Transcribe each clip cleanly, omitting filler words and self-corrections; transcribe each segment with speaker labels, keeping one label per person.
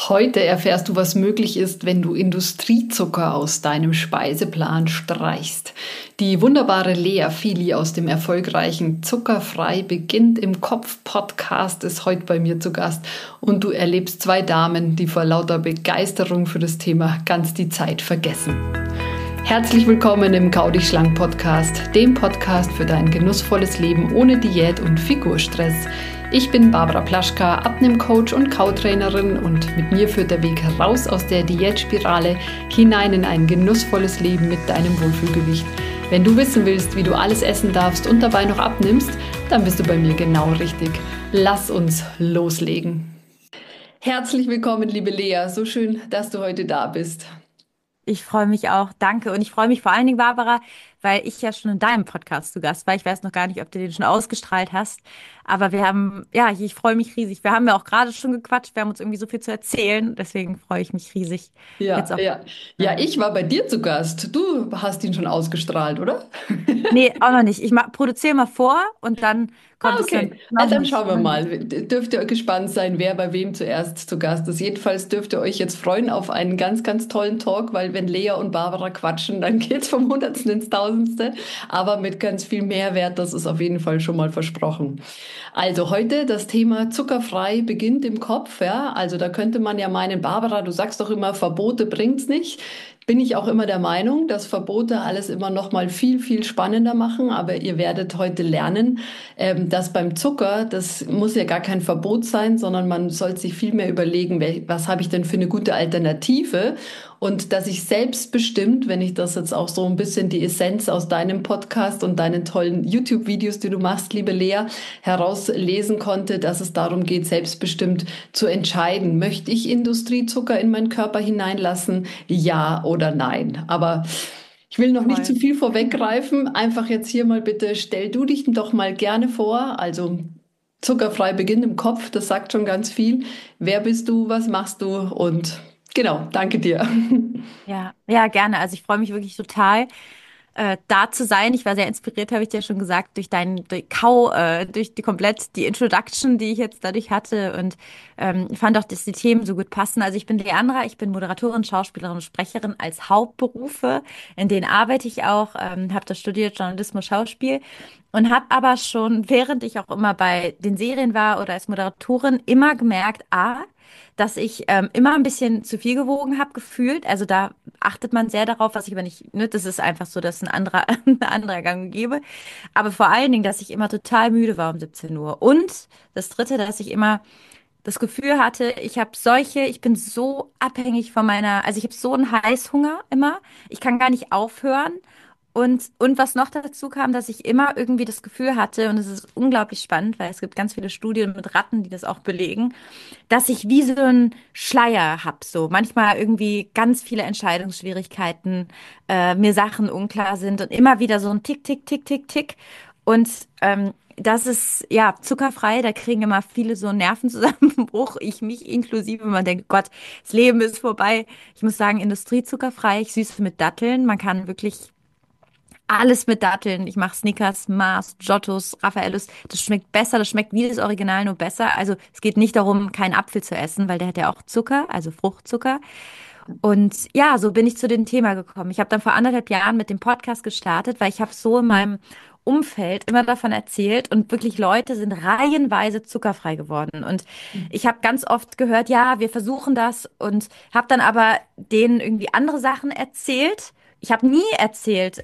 Speaker 1: Heute erfährst du, was möglich ist, wenn du Industriezucker aus deinem Speiseplan streichst. Die wunderbare Lea Fili aus dem erfolgreichen Zuckerfrei beginnt im Kopf Podcast ist heute bei mir zu Gast und du erlebst zwei Damen, die vor lauter Begeisterung für das Thema ganz die Zeit vergessen. Herzlich willkommen im Kau dich schlank Podcast, dem Podcast für dein genussvolles Leben ohne Diät und Figurstress. Ich bin Barbara Plaschka, Abnehmcoach und Kautrainerin und mit mir führt der Weg heraus aus der Diätspirale hinein in ein genussvolles Leben mit deinem Wohlfühlgewicht. Wenn du wissen willst, wie du alles essen darfst und dabei noch abnimmst, dann bist du bei mir genau richtig. Lass uns loslegen. Herzlich willkommen, liebe Lea. So schön, dass du heute da bist.
Speaker 2: Ich freue mich auch, danke. Und ich freue mich vor allen Dingen, Barbara, weil ich ja schon in deinem Podcast zu Gast war. Ich weiß noch gar nicht, ob du den schon ausgestrahlt hast. Aber ich freue mich riesig. Wir haben ja auch gerade schon gequatscht. Wir haben uns irgendwie so viel zu erzählen. Deswegen freue ich mich riesig.
Speaker 1: Ja,
Speaker 2: Jetzt auch.
Speaker 1: ja. Ja, ich war bei dir zu Gast. Du hast ihn schon ausgestrahlt, oder?
Speaker 2: Nee, auch noch nicht. Produziere mal vor und dann kommt es dann.
Speaker 1: Okay,
Speaker 2: Noch
Speaker 1: also dann
Speaker 2: nicht.
Speaker 1: schauen wir mal. Dürft ihr gespannt sein, wer bei wem zuerst zu Gast ist. Jedenfalls dürft ihr euch jetzt freuen auf einen ganz, ganz tollen Talk, weil wenn Lea und Barbara quatschen, dann geht's vom Hundertsten ins Tausendste, aber mit ganz viel Mehrwert, das ist auf jeden Fall schon mal versprochen. Also heute das Thema zuckerfrei beginnt im Kopf, ja. Also da könnte man ja meinen, Barbara, du sagst doch immer, Verbote bringt's nicht. Bin ich auch immer der Meinung, dass Verbote alles immer noch mal viel, viel spannender machen. Aber ihr werdet heute lernen, dass beim Zucker, das muss ja gar kein Verbot sein, sondern man soll sich viel mehr überlegen, was habe ich denn für eine gute Alternative? Und dass ich selbstbestimmt, wenn ich das jetzt auch so ein bisschen die Essenz aus deinem Podcast und deinen tollen YouTube-Videos, die du machst, liebe Lea, herauslesen konnte, dass es darum geht, selbstbestimmt zu entscheiden, möchte ich Industriezucker in meinen Körper hineinlassen, ja oder nein. Aber ich will noch nicht zu
Speaker 2: Toll.
Speaker 1: viel vorweggreifen. Einfach jetzt hier mal bitte, stell du dich doch mal gerne vor. Also zuckerfrei Beginn im Kopf, das sagt schon ganz viel. Wer bist du? Was machst du? Und genau, danke dir.
Speaker 2: Ja, ja, gerne. Also ich freue mich wirklich total, da zu sein. Ich war sehr inspiriert, habe ich dir schon gesagt, durch die komplett die Introduction, die ich jetzt dadurch hatte und fand auch, dass die Themen so gut passen. Also ich bin Leandra, ich bin Moderatorin, Schauspielerin und Sprecherin als Hauptberufe. In denen arbeite ich auch, habe das studiert, Journalismus, Schauspiel und habe aber schon, während ich auch immer bei den Serien war oder als Moderatorin, immer gemerkt, dass ich immer ein bisschen zu viel gewogen habe, gefühlt. Also da achtet man sehr darauf, was ich aber nicht, ne, das ist einfach so, dass ein anderer, ein anderer Gang und gäbe. Aber vor allen Dingen, dass ich immer total müde war um 17 Uhr. Und das Dritte, dass ich immer das Gefühl hatte, ich bin so abhängig von also ich habe so einen Heißhunger immer. Ich kann gar nicht aufhören. Und was noch dazu kam, dass ich immer irgendwie das Gefühl hatte, und es ist unglaublich spannend, weil es gibt ganz viele Studien mit Ratten, die das auch belegen, dass ich wie so einen Schleier hab, so manchmal irgendwie ganz viele Entscheidungsschwierigkeiten, mir Sachen unklar sind und immer wieder so ein Tick, Tick, Tick, Tick, Tick. Und das ist ja zuckerfrei, da kriegen immer viele so einen Nervenzusammenbruch, ich mich inklusive. Man denkt, Gott, das Leben ist vorbei. Ich muss sagen, industriezuckerfrei, ich süße mit Datteln. Man kann wirklich alles mit Datteln. Ich mache Snickers, Mars, Giottos, Raffaellos. Das schmeckt besser, das schmeckt wie das Original, nur besser. Also es geht nicht darum, keinen Apfel zu essen, weil der hat ja auch Zucker, also Fruchtzucker. Und ja, so bin ich zu dem Thema gekommen. Ich habe dann vor 1,5 Jahren mit dem Podcast gestartet, weil ich habe so in meinem Umfeld immer davon erzählt und wirklich Leute sind reihenweise zuckerfrei geworden. Und ich habe ganz oft gehört, ja, wir versuchen das und habe dann aber denen irgendwie andere Sachen erzählt. Ich habe nie erzählt,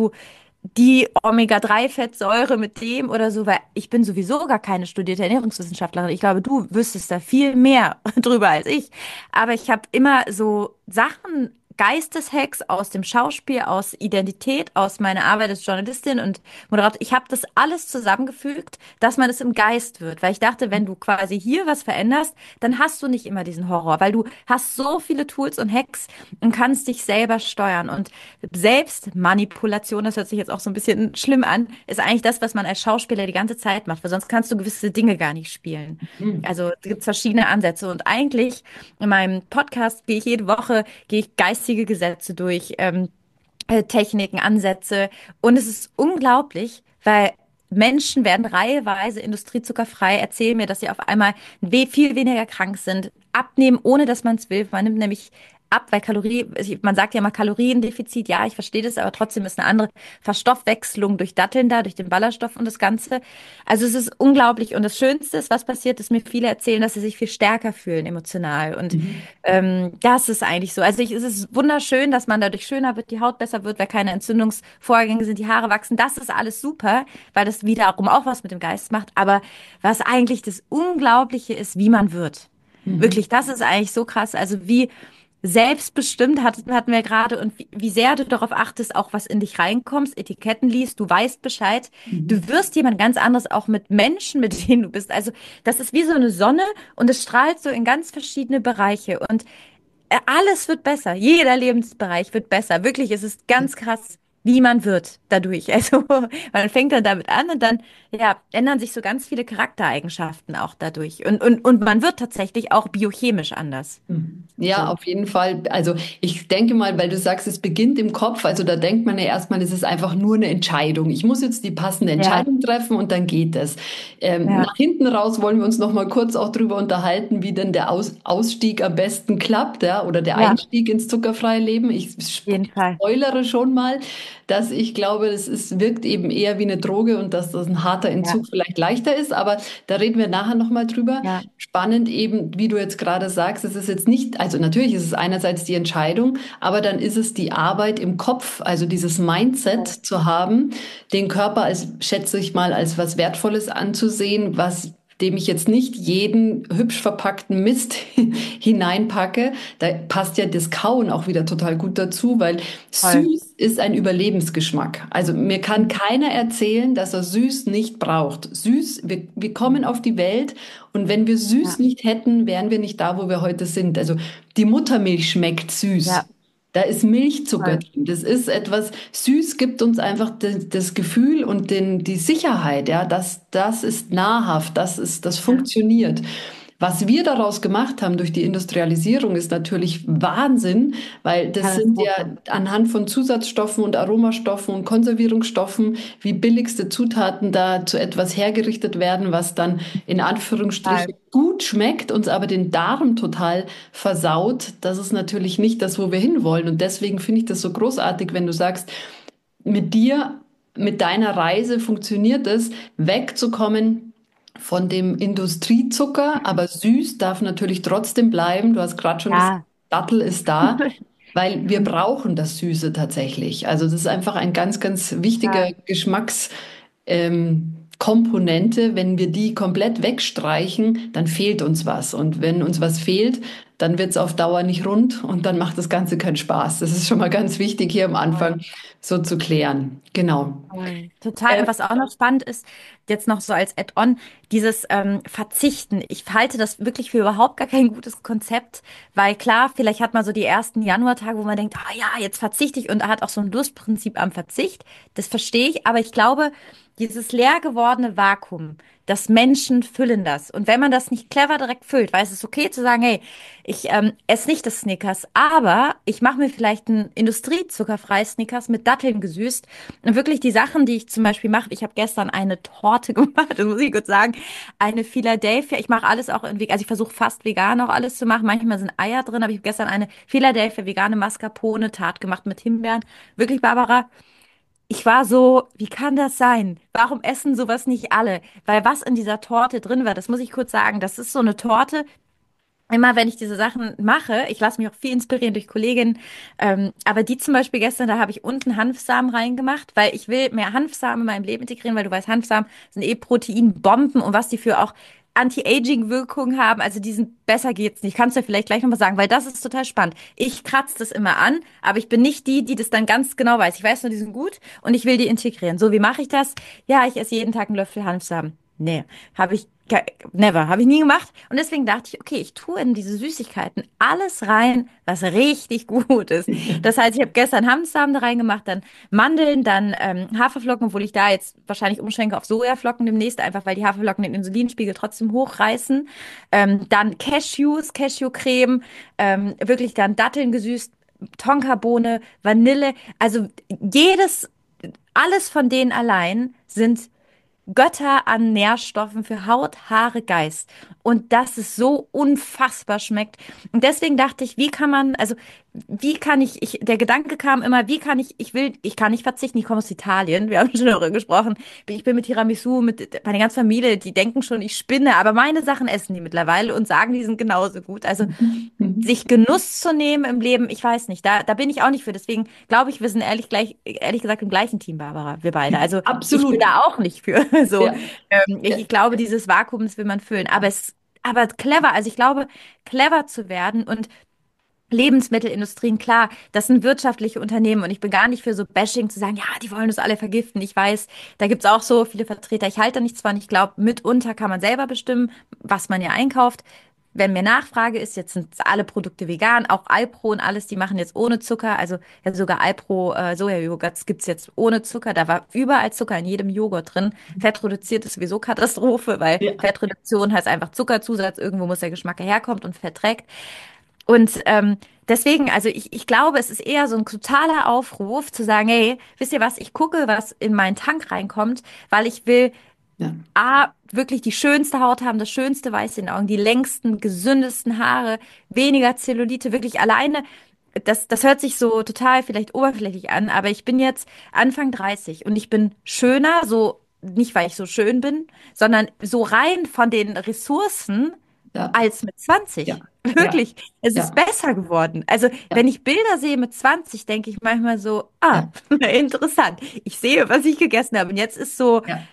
Speaker 2: die Omega-3-Fettsäure mit dem oder so, weil ich bin sowieso gar keine studierte Ernährungswissenschaftlerin. Ich glaube, du wüsstest da viel mehr drüber als ich. Aber ich habe immer so Sachen, Geisteshacks aus dem Schauspiel, aus Identität, aus meiner Arbeit als Journalistin und Moderator. Ich habe das alles zusammengefügt, dass man es im Geist wird. Weil ich dachte, wenn du quasi hier was veränderst, dann hast du nicht immer diesen Horror, weil du hast so viele Tools und Hacks und kannst dich selber steuern. Und Selbstmanipulation, das hört sich jetzt auch so ein bisschen schlimm an, ist eigentlich das, was man als Schauspieler die ganze Zeit macht, weil sonst kannst du gewisse Dinge gar nicht spielen. Also es gibt verschiedene Ansätze und eigentlich in meinem Podcast gehe ich geistige Gesetze durch, Techniken, Ansätze und es ist unglaublich, weil Menschen werden reiheweise industriezuckerfrei, erzählen mir, dass sie auf einmal viel weniger krank sind, abnehmen, ohne dass man es will. Man nimmt nämlich ab, weil man sagt ja immer Kaloriendefizit, ja, ich verstehe das, aber trotzdem ist eine andere Verstoffwechslung durch Datteln da, durch den Ballaststoff und das Ganze. Also es ist unglaublich. Und das Schönste ist, was passiert, ist mir viele erzählen, dass sie sich viel stärker fühlen emotional. Und
Speaker 1: Mhm.
Speaker 2: das ist eigentlich so. Also es ist wunderschön, dass man dadurch schöner wird, die Haut besser wird, weil keine Entzündungsvorgänge sind, die Haare wachsen. Das ist alles super, weil das wiederum auch was mit dem Geist macht. Aber was eigentlich das Unglaubliche ist, wie man wird.
Speaker 1: Mhm.
Speaker 2: Wirklich, das ist eigentlich so krass. Also wie selbstbestimmt hatten wir gerade und wie sehr du darauf achtest, auch was in dich reinkommst, Etiketten liest, du weißt Bescheid. Du
Speaker 1: Mhm.
Speaker 2: wirst jemand ganz anderes auch mit Menschen, mit denen du bist. Also das ist wie so eine Sonne und es strahlt so in ganz verschiedene Bereiche und alles wird besser. Jeder Lebensbereich wird besser. Wirklich, es ist ganz krass, wie man wird dadurch. Also man fängt dann damit an und dann ja, ändern sich so ganz viele Charaktereigenschaften auch dadurch. Und man wird tatsächlich auch biochemisch anders.
Speaker 1: Mhm. Ja,
Speaker 2: So.
Speaker 1: auf jeden Fall. Also ich denke mal, weil du sagst, es beginnt im Kopf, also da denkt man ja erstmal, es ist einfach nur eine Entscheidung. Ich muss jetzt die passende
Speaker 2: Ja,
Speaker 1: Entscheidung treffen und dann geht es.
Speaker 2: ja,
Speaker 1: Nach hinten raus wollen wir uns noch mal kurz auch drüber unterhalten, wie denn der Ausstieg am besten klappt, ja, oder der
Speaker 2: ja,
Speaker 1: Einstieg ins zuckerfreie Leben. Ich
Speaker 2: auf jeden Fall.
Speaker 1: spoilere schon mal, dass ich glaube, wirkt eben eher wie eine Droge und dass das ein harter
Speaker 2: Ja,
Speaker 1: Entzug vielleicht leichter ist, aber da reden wir nachher noch mal drüber.
Speaker 2: ja,
Speaker 1: Spannend eben, wie du jetzt gerade sagst, es ist jetzt nicht, also natürlich ist es einerseits die Entscheidung, aber dann ist es die Arbeit im Kopf, also dieses Mindset zu haben, den Körper als, schätze ich mal, als was Wertvolles anzusehen, was dem ich jetzt nicht jeden hübsch verpackten Mist hineinpacke. Da passt ja das Kauen auch wieder total gut dazu, weil
Speaker 2: voll.
Speaker 1: süß ist ein Überlebensgeschmack. Also mir kann keiner erzählen, dass er süß nicht braucht. Süß, wir kommen auf die Welt und wenn wir süß
Speaker 2: Ja,
Speaker 1: nicht hätten, wären wir nicht da, wo wir heute sind. Also die Muttermilch schmeckt süß.
Speaker 2: ja,
Speaker 1: Da ist Milchzucker
Speaker 2: voll.
Speaker 1: drin. Das ist etwas, süß gibt uns einfach das Gefühl und die Sicherheit, ja, dass das ist nahrhaft, das
Speaker 2: Ja,
Speaker 1: funktioniert. Was wir daraus gemacht haben durch die Industrialisierung ist natürlich Wahnsinn, weil das sind ja
Speaker 2: Katastrophe.
Speaker 1: anhand von Zusatzstoffen und Aromastoffen und Konservierungsstoffen wie billigste Zutaten da zu etwas hergerichtet werden, was dann in
Speaker 2: Total.
Speaker 1: Anführungsstrichen gut schmeckt, uns aber den Darm total versaut. Das ist natürlich nicht das, wo wir hinwollen. Und deswegen finde ich das so großartig, wenn du sagst, mit dir, mit deiner Reise funktioniert es, wegzukommen von dem Industriezucker, aber süß darf natürlich trotzdem bleiben. Du hast gerade schon gesagt,
Speaker 2: Ja,
Speaker 1: Dattel ist da, weil wir brauchen das Süße tatsächlich. Also das ist einfach ein ganz, ganz wichtiger
Speaker 2: total.
Speaker 1: Geschmacks, Komponente. Wenn wir die komplett wegstreichen, dann fehlt uns was. Und wenn uns was fehlt, dann wird es auf Dauer nicht rund und dann macht das Ganze keinen Spaß. Das ist schon mal ganz wichtig hier am Anfang
Speaker 2: Voll.
Speaker 1: so zu klären. Genau.
Speaker 2: Voll. Total. Und was auch noch spannend ist, jetzt noch so als Add-on, dieses Verzichten. Ich halte das wirklich für überhaupt gar kein gutes Konzept, weil klar, vielleicht hat man so die ersten Januartage, wo man denkt, ah ja, jetzt verzichte ich und hat auch so ein Lustprinzip am Verzicht. Das verstehe ich, aber ich glaube, dieses leer gewordene Vakuum, das Menschen füllen das. Und wenn man das nicht clever direkt füllt, weil es ist okay zu sagen, hey, ich esse nicht das Snickers, aber ich mache mir vielleicht ein industriezuckerfreies Snickers mit Datteln gesüßt. Und wirklich die Sachen, die ich zum Beispiel mache, ich habe gestern eine Torte gemacht, das muss ich kurz sagen, eine Philadelphia. Ich mache alles auch in vegan, also ich versuche fast vegan auch alles zu machen. Manchmal sind Eier drin, aber ich habe gestern eine Philadelphia vegane Mascarpone-Tart gemacht mit Himbeeren. Wirklich, Barbara, ich war so, wie kann das sein? Warum essen sowas nicht alle? Weil was in dieser Torte drin war, das muss ich kurz sagen, das ist so eine Torte, immer wenn ich diese Sachen mache, ich lasse mich auch viel inspirieren durch Kolleginnen, aber die zum Beispiel gestern, da habe ich unten Hanfsamen reingemacht, weil ich will mehr Hanfsamen in meinem Leben integrieren, weil du weißt, Hanfsamen sind eh Proteinbomben und was die für auch Anti-Aging-Wirkungen haben, also die sind besser geht's nicht. Kannst du ja vielleicht gleich nochmal sagen, weil das ist total spannend. Ich kratze das immer an, aber ich bin nicht die, die das dann ganz genau weiß. Ich weiß nur, die sind gut und ich will die integrieren. So, wie mache ich das? Ja, ich esse jeden Tag einen Löffel Hanfsamen. Nee, habe ich never, habe ich nie gemacht. Und deswegen dachte ich, okay, ich tue in diese Süßigkeiten alles rein, was richtig gut ist. Das heißt, ich habe gestern Hanfsamen da reingemacht, dann Mandeln, dann Haferflocken, obwohl ich da jetzt wahrscheinlich umschwenke auf Sojaflocken demnächst, einfach weil die Haferflocken den Insulinspiegel trotzdem hochreißen. Dann Cashews, Cashewcreme, wirklich dann Datteln gesüßt, Tonkabohne, Vanille. Also jedes, alles von denen allein sind Götter an Nährstoffen für Haut, Haare, Geist. Und dass es so unfassbar schmeckt. Und deswegen dachte ich, wie kann man, also wie kann der Gedanke kam immer, wie kann ich kann nicht verzichten, ich komme aus Italien, wir haben schon darüber gesprochen, ich bin mit Tiramisu, mit meine ganze Familie, die denken schon, ich spinne, aber meine Sachen essen die mittlerweile und sagen, die sind genauso gut. Also
Speaker 1: Mhm. Mhm.
Speaker 2: sich Genuss zu nehmen im Leben, ich weiß nicht, da bin ich auch nicht für. Deswegen glaube ich, wir sind ehrlich gesagt im gleichen Team, Barbara, wir beide. Also ich bin
Speaker 1: Absolut.
Speaker 2: da auch nicht für. So,
Speaker 1: Ja. Ja.
Speaker 2: ich glaube, dieses Vakuum, das will man füllen. Aber clever, also ich glaube, clever zu werden und Lebensmittelindustrien, klar, das sind wirtschaftliche Unternehmen und ich bin gar nicht für so Bashing zu sagen, ja, die wollen uns alle vergiften. Ich weiß, da gibt's auch so viele Vertreter. Ich halte da nichts von. Ich glaube, mitunter kann man selber bestimmen, was man ja einkauft. Wenn mir Nachfrage ist, jetzt sind alle Produkte vegan, auch Alpro und alles, die machen jetzt ohne Zucker. Also ja, sogar Alpro Sojajoghurt gibt's jetzt ohne Zucker. Da war überall Zucker in jedem Joghurt drin. Fett reduziert ist sowieso Katastrophe, weil
Speaker 1: Ja.
Speaker 2: Fettreduktion heißt einfach Zuckerzusatz. Irgendwo muss der Geschmack herkommt und Fett trägt. Und deswegen, also ich glaube, es ist eher so ein totaler Aufruf zu sagen, hey, wisst ihr was, ich gucke, was in meinen Tank reinkommt, weil ich will
Speaker 1: Ja.
Speaker 2: A, wirklich die schönste Haut haben, das schönste Weiß in den Augen, die längsten, gesündesten Haare, weniger Zellulite, wirklich alleine. Das hört sich so total vielleicht oberflächlich an, aber ich bin jetzt Anfang 30 und ich bin schöner, so nicht, weil ich so schön bin, sondern so rein von den Ressourcen
Speaker 1: Ja.
Speaker 2: als mit 20.
Speaker 1: Ja. Ja.
Speaker 2: Wirklich, es ist
Speaker 1: Ja.
Speaker 2: besser geworden. Also,
Speaker 1: Ja.
Speaker 2: wenn ich Bilder sehe mit 20, denke ich manchmal so, ah,
Speaker 1: Ja.
Speaker 2: interessant. Ich sehe, was ich gegessen habe. Und jetzt ist so
Speaker 1: Ja.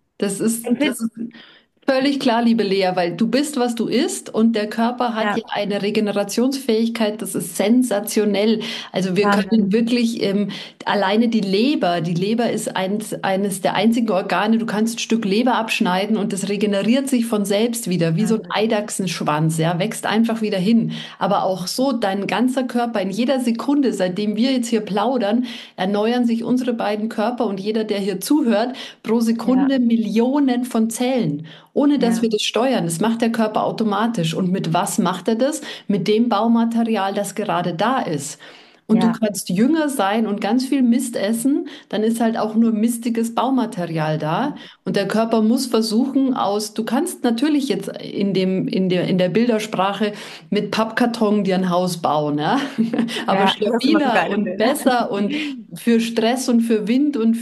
Speaker 2: ein
Speaker 1: Das
Speaker 2: Bild.
Speaker 1: ist völlig klar, liebe Lea, weil du bist, was du isst und der Körper hat
Speaker 2: Ja,
Speaker 1: ja eine Regenerationsfähigkeit, das ist sensationell. Also wir können
Speaker 2: Wahnsinn.
Speaker 1: wirklich alleine die Leber ist eines der einzigen Organe, du kannst ein Stück Leber abschneiden und das regeneriert sich von selbst wieder, wie so ein
Speaker 2: Wahnsinn.
Speaker 1: Eidachsenschwanz, ja, wächst einfach wieder hin. Aber auch so, dein ganzer Körper in jeder Sekunde, seitdem wir jetzt hier plaudern, erneuern sich unsere beiden Körper und jeder, der hier zuhört, pro
Speaker 2: Ja,
Speaker 1: Sekunde Millionen von Zellen, ohne dass
Speaker 2: ja,
Speaker 1: wir das steuern. Das macht der Körper automatisch. Und mit was macht er das? Mit dem Baumaterial, das gerade da ist. Und du
Speaker 2: ja,
Speaker 1: kannst jünger sein und ganz viel Mist essen, dann ist halt auch nur mistiges Baumaterial da. Und der Körper muss versuchen du kannst natürlich jetzt in der Bildersprache mit Pappkarton dir ein Haus bauen, ja. Aber
Speaker 2: ja, das ist immer so
Speaker 1: stabiler
Speaker 2: geile
Speaker 1: und
Speaker 2: Bilder.
Speaker 1: besser und für Stress und für Wind und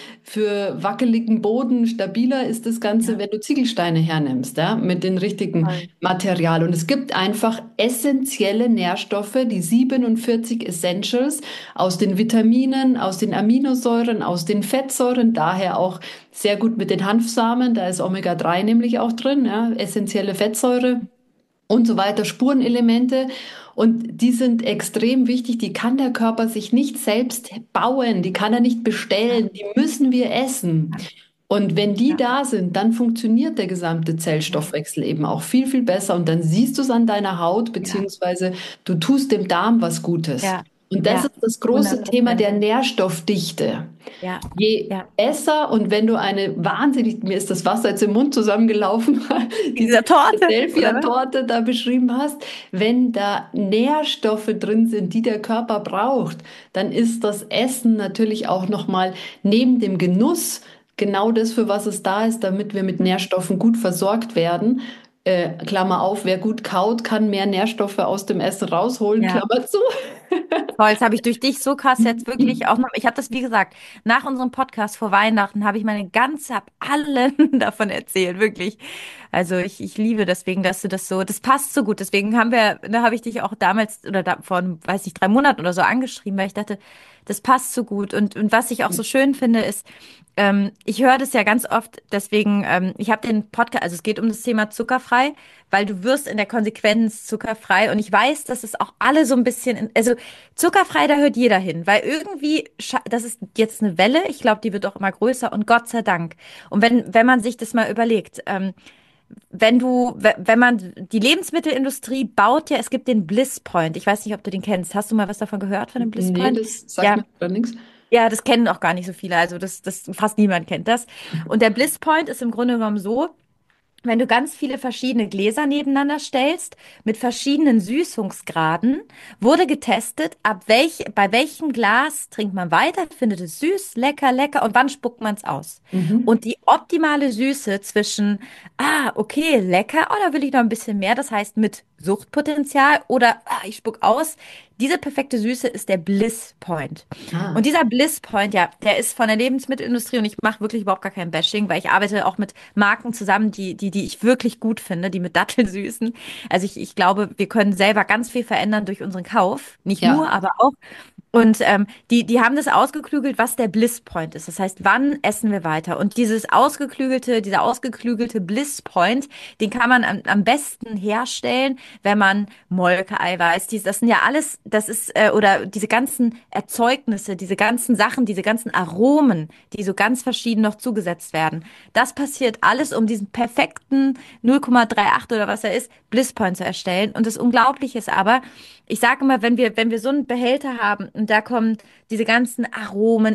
Speaker 1: für wackeligen Boden stabiler ist das Ganze,
Speaker 2: Ja,
Speaker 1: wenn du Ziegelsteine hernimmst, ja, mit den richtigen
Speaker 2: voll.
Speaker 1: Material. Und es gibt einfach essentielle Nährstoffe, die 47 Essentials aus den Vitaminen, aus den Aminosäuren, aus den Fettsäuren, daher auch sehr gut mit den Hanfsamen, da ist Omega-3 nämlich auch drin, ja, essentielle Fettsäure und so weiter, Spurenelemente. Und die sind extrem wichtig. Die kann der Körper sich nicht selbst bauen, die kann er nicht
Speaker 2: Ja,
Speaker 1: bestellen, die müssen wir essen. Und wenn die
Speaker 2: ja,
Speaker 1: da sind, dann funktioniert der gesamte
Speaker 2: ja,
Speaker 1: Zellstoffwechsel eben auch viel, viel besser. Und dann siehst du es an deiner Haut,
Speaker 2: ja,
Speaker 1: beziehungsweise du tust dem Darm was Gutes.
Speaker 2: ja,
Speaker 1: Und das
Speaker 2: ja,
Speaker 1: ist das große Thema
Speaker 2: 100%.
Speaker 1: der Nährstoffdichte.
Speaker 2: Ja,
Speaker 1: Je
Speaker 2: ja.
Speaker 1: besser und wenn du mir ist das Wasser jetzt im Mund zusammengelaufen,
Speaker 2: In
Speaker 1: diese
Speaker 2: dieser Torte, oder was?
Speaker 1: Philadelphia-Torte da beschrieben hast, wenn da Nährstoffe drin sind, die der Körper braucht, dann ist das Essen natürlich auch nochmal neben dem Genuss genau das, für was es da ist, damit wir mit Nährstoffen gut versorgt werden. Klammer auf, wer gut kaut, kann mehr Nährstoffe aus dem Essen rausholen,
Speaker 2: Ja.
Speaker 1: Klammer zu.
Speaker 2: Voll, das habe ich durch dich so krass jetzt wirklich auch noch. Ich habe das, wie gesagt, nach unserem Podcast vor Weihnachten habe ich hab allen davon erzählt, wirklich. Also ich liebe deswegen, dass du das so, das passt so gut. Deswegen da habe ich dich auch damals oder vor, weiß nicht, 3 Monaten oder so angeschrieben, weil ich dachte, das passt so gut. Und was ich auch so schön finde, ist, ich höre das ja ganz oft, deswegen, ich habe den Podcast, also es geht um das Thema zuckerfrei, weil du wirst in der Konsequenz zuckerfrei und ich weiß, dass es auch alle so ein bisschen, also zuckerfrei, da hört jeder hin, weil irgendwie, das ist jetzt eine Welle, ich glaube, die wird auch immer größer und Gott sei Dank. Und wenn man sich das mal überlegt, wenn man, die Lebensmittelindustrie baut ja, es gibt den Bliss Point. Ich weiß nicht, ob du den kennst. Hast du mal was davon gehört, von dem Bliss
Speaker 1: Nee,
Speaker 2: Point?
Speaker 1: das sagt
Speaker 2: Ja,
Speaker 1: mir gar nichts.
Speaker 2: ja, das kennen auch gar nicht so viele. Also fast niemand kennt das. Und der Bliss Point ist im Grunde genommen so, wenn du ganz viele verschiedene Gläser nebeneinander stellst mit verschiedenen Süßungsgraden, wurde getestet, bei welchem Glas trinkt man weiter, findet es süß, lecker, lecker und wann spuckt man es aus.
Speaker 1: Mhm.
Speaker 2: Und die optimale Süße zwischen, okay, lecker, oh, da will ich noch ein bisschen mehr, das heißt mit Suchtpotenzial oder ich spuck aus, diese perfekte Süße ist der Bliss Point.
Speaker 1: Ah,
Speaker 2: Und dieser Bliss Point, ja, der ist von der Lebensmittelindustrie und ich mache wirklich überhaupt gar kein Bashing, weil ich arbeite auch mit Marken zusammen, die ich wirklich gut finde, die mit Datteln süßen. Also ich glaube, wir können selber ganz viel verändern durch unseren Kauf. Nicht nur,
Speaker 1: ja.
Speaker 2: aber auch. Und die haben das ausgeklügelt, was der Bliss Point ist. Das heißt, wann essen wir weiter? Und dieser ausgeklügelte Bliss Point, den kann man am besten herstellen, wenn man Molkeeiweiß, das sind ja alles, das ist, oder diese ganzen Erzeugnisse, diese ganzen Sachen, diese ganzen Aromen, die so ganz verschieden noch zugesetzt werden. Das passiert alles, um diesen perfekten 0,38 oder was er ist, Bliss Point zu erstellen. Und das Unglaubliche ist aber, ich sage immer, wenn wir so einen Behälter haben und da kommen diese ganzen Aromen,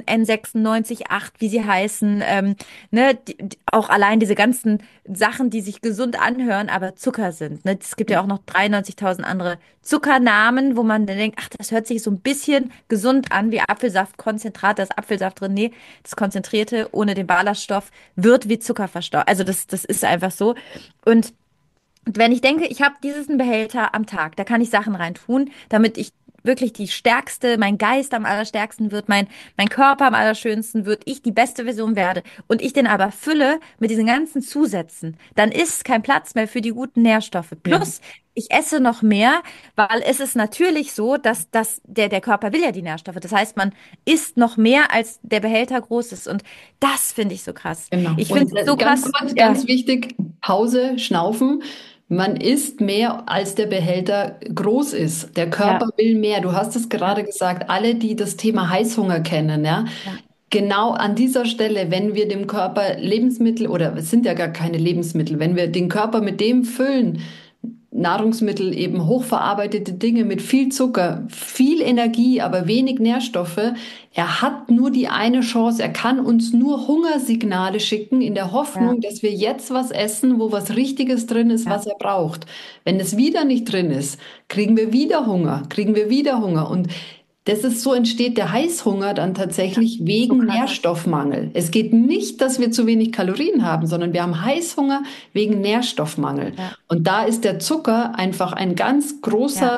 Speaker 2: N96,8, wie sie heißen, ne, auch allein diese ganzen Sachen, die sich gesund anhören, aber Zucker sind. Ne? Es gibt ja auch noch 93.000 andere Zuckernamen, wo man dann denkt, ach, das hört sich so ein bisschen gesund an, wie Apfelsaftkonzentrat, da ist Apfelsaft drin. Nee, das Konzentrierte ohne den Ballaststoff wird wie Zucker verstaut. Also das ist einfach so. Und wenn ich denke, ich habe diesen Behälter am Tag, da kann ich Sachen reintun, damit ich wirklich die stärkste, mein Geist am allerstärksten wird, mein Körper am allerschönsten wird, ich die beste Version werde und ich den aber fülle mit diesen ganzen Zusätzen, dann ist kein Platz mehr für die guten Nährstoffe.
Speaker 1: Ja.
Speaker 2: Plus, ich esse noch mehr, weil es ist natürlich so, dass der Körper will ja die Nährstoffe. Das heißt, man isst noch mehr, als der Behälter groß ist. Und das finde ich so krass.
Speaker 1: Genau.
Speaker 2: Ich finde
Speaker 1: Und
Speaker 2: es so
Speaker 1: ganz
Speaker 2: krass.
Speaker 1: kurz,
Speaker 2: Ja,
Speaker 1: ganz wichtig, Pause, Schnaufen. Man isst mehr, als der Behälter groß ist. Der
Speaker 2: ja,
Speaker 1: Körper will mehr. Du hast es
Speaker 2: ja,
Speaker 1: gerade gesagt, alle, die das Thema Heißhunger kennen, ja.
Speaker 2: ja,
Speaker 1: Genau an dieser Stelle, wenn wir dem Körper Lebensmittel oder es sind ja gar keine Lebensmittel, wenn wir den Körper mit dem füllen, Nahrungsmittel, eben hochverarbeitete Dinge mit viel Zucker, viel Energie, aber wenig Nährstoffe. Er hat nur die eine Chance. Er kann uns nur Hungersignale schicken in der
Speaker 2: ja,
Speaker 1: Hoffnung, dass wir jetzt was essen, wo was Richtiges drin ist,
Speaker 2: ja.
Speaker 1: was er braucht. Wenn es wieder nicht drin ist, kriegen wir wieder Hunger, kriegen wir wieder Hunger. Und das ist so entsteht der Heißhunger dann tatsächlich
Speaker 2: So
Speaker 1: wegen
Speaker 2: krass.
Speaker 1: Nährstoffmangel. Es geht nicht, dass wir zu wenig Kalorien haben, sondern wir haben Heißhunger wegen Nährstoffmangel.
Speaker 2: Ja,
Speaker 1: Und da ist der Zucker einfach ein ganz
Speaker 2: ja,
Speaker 1: großer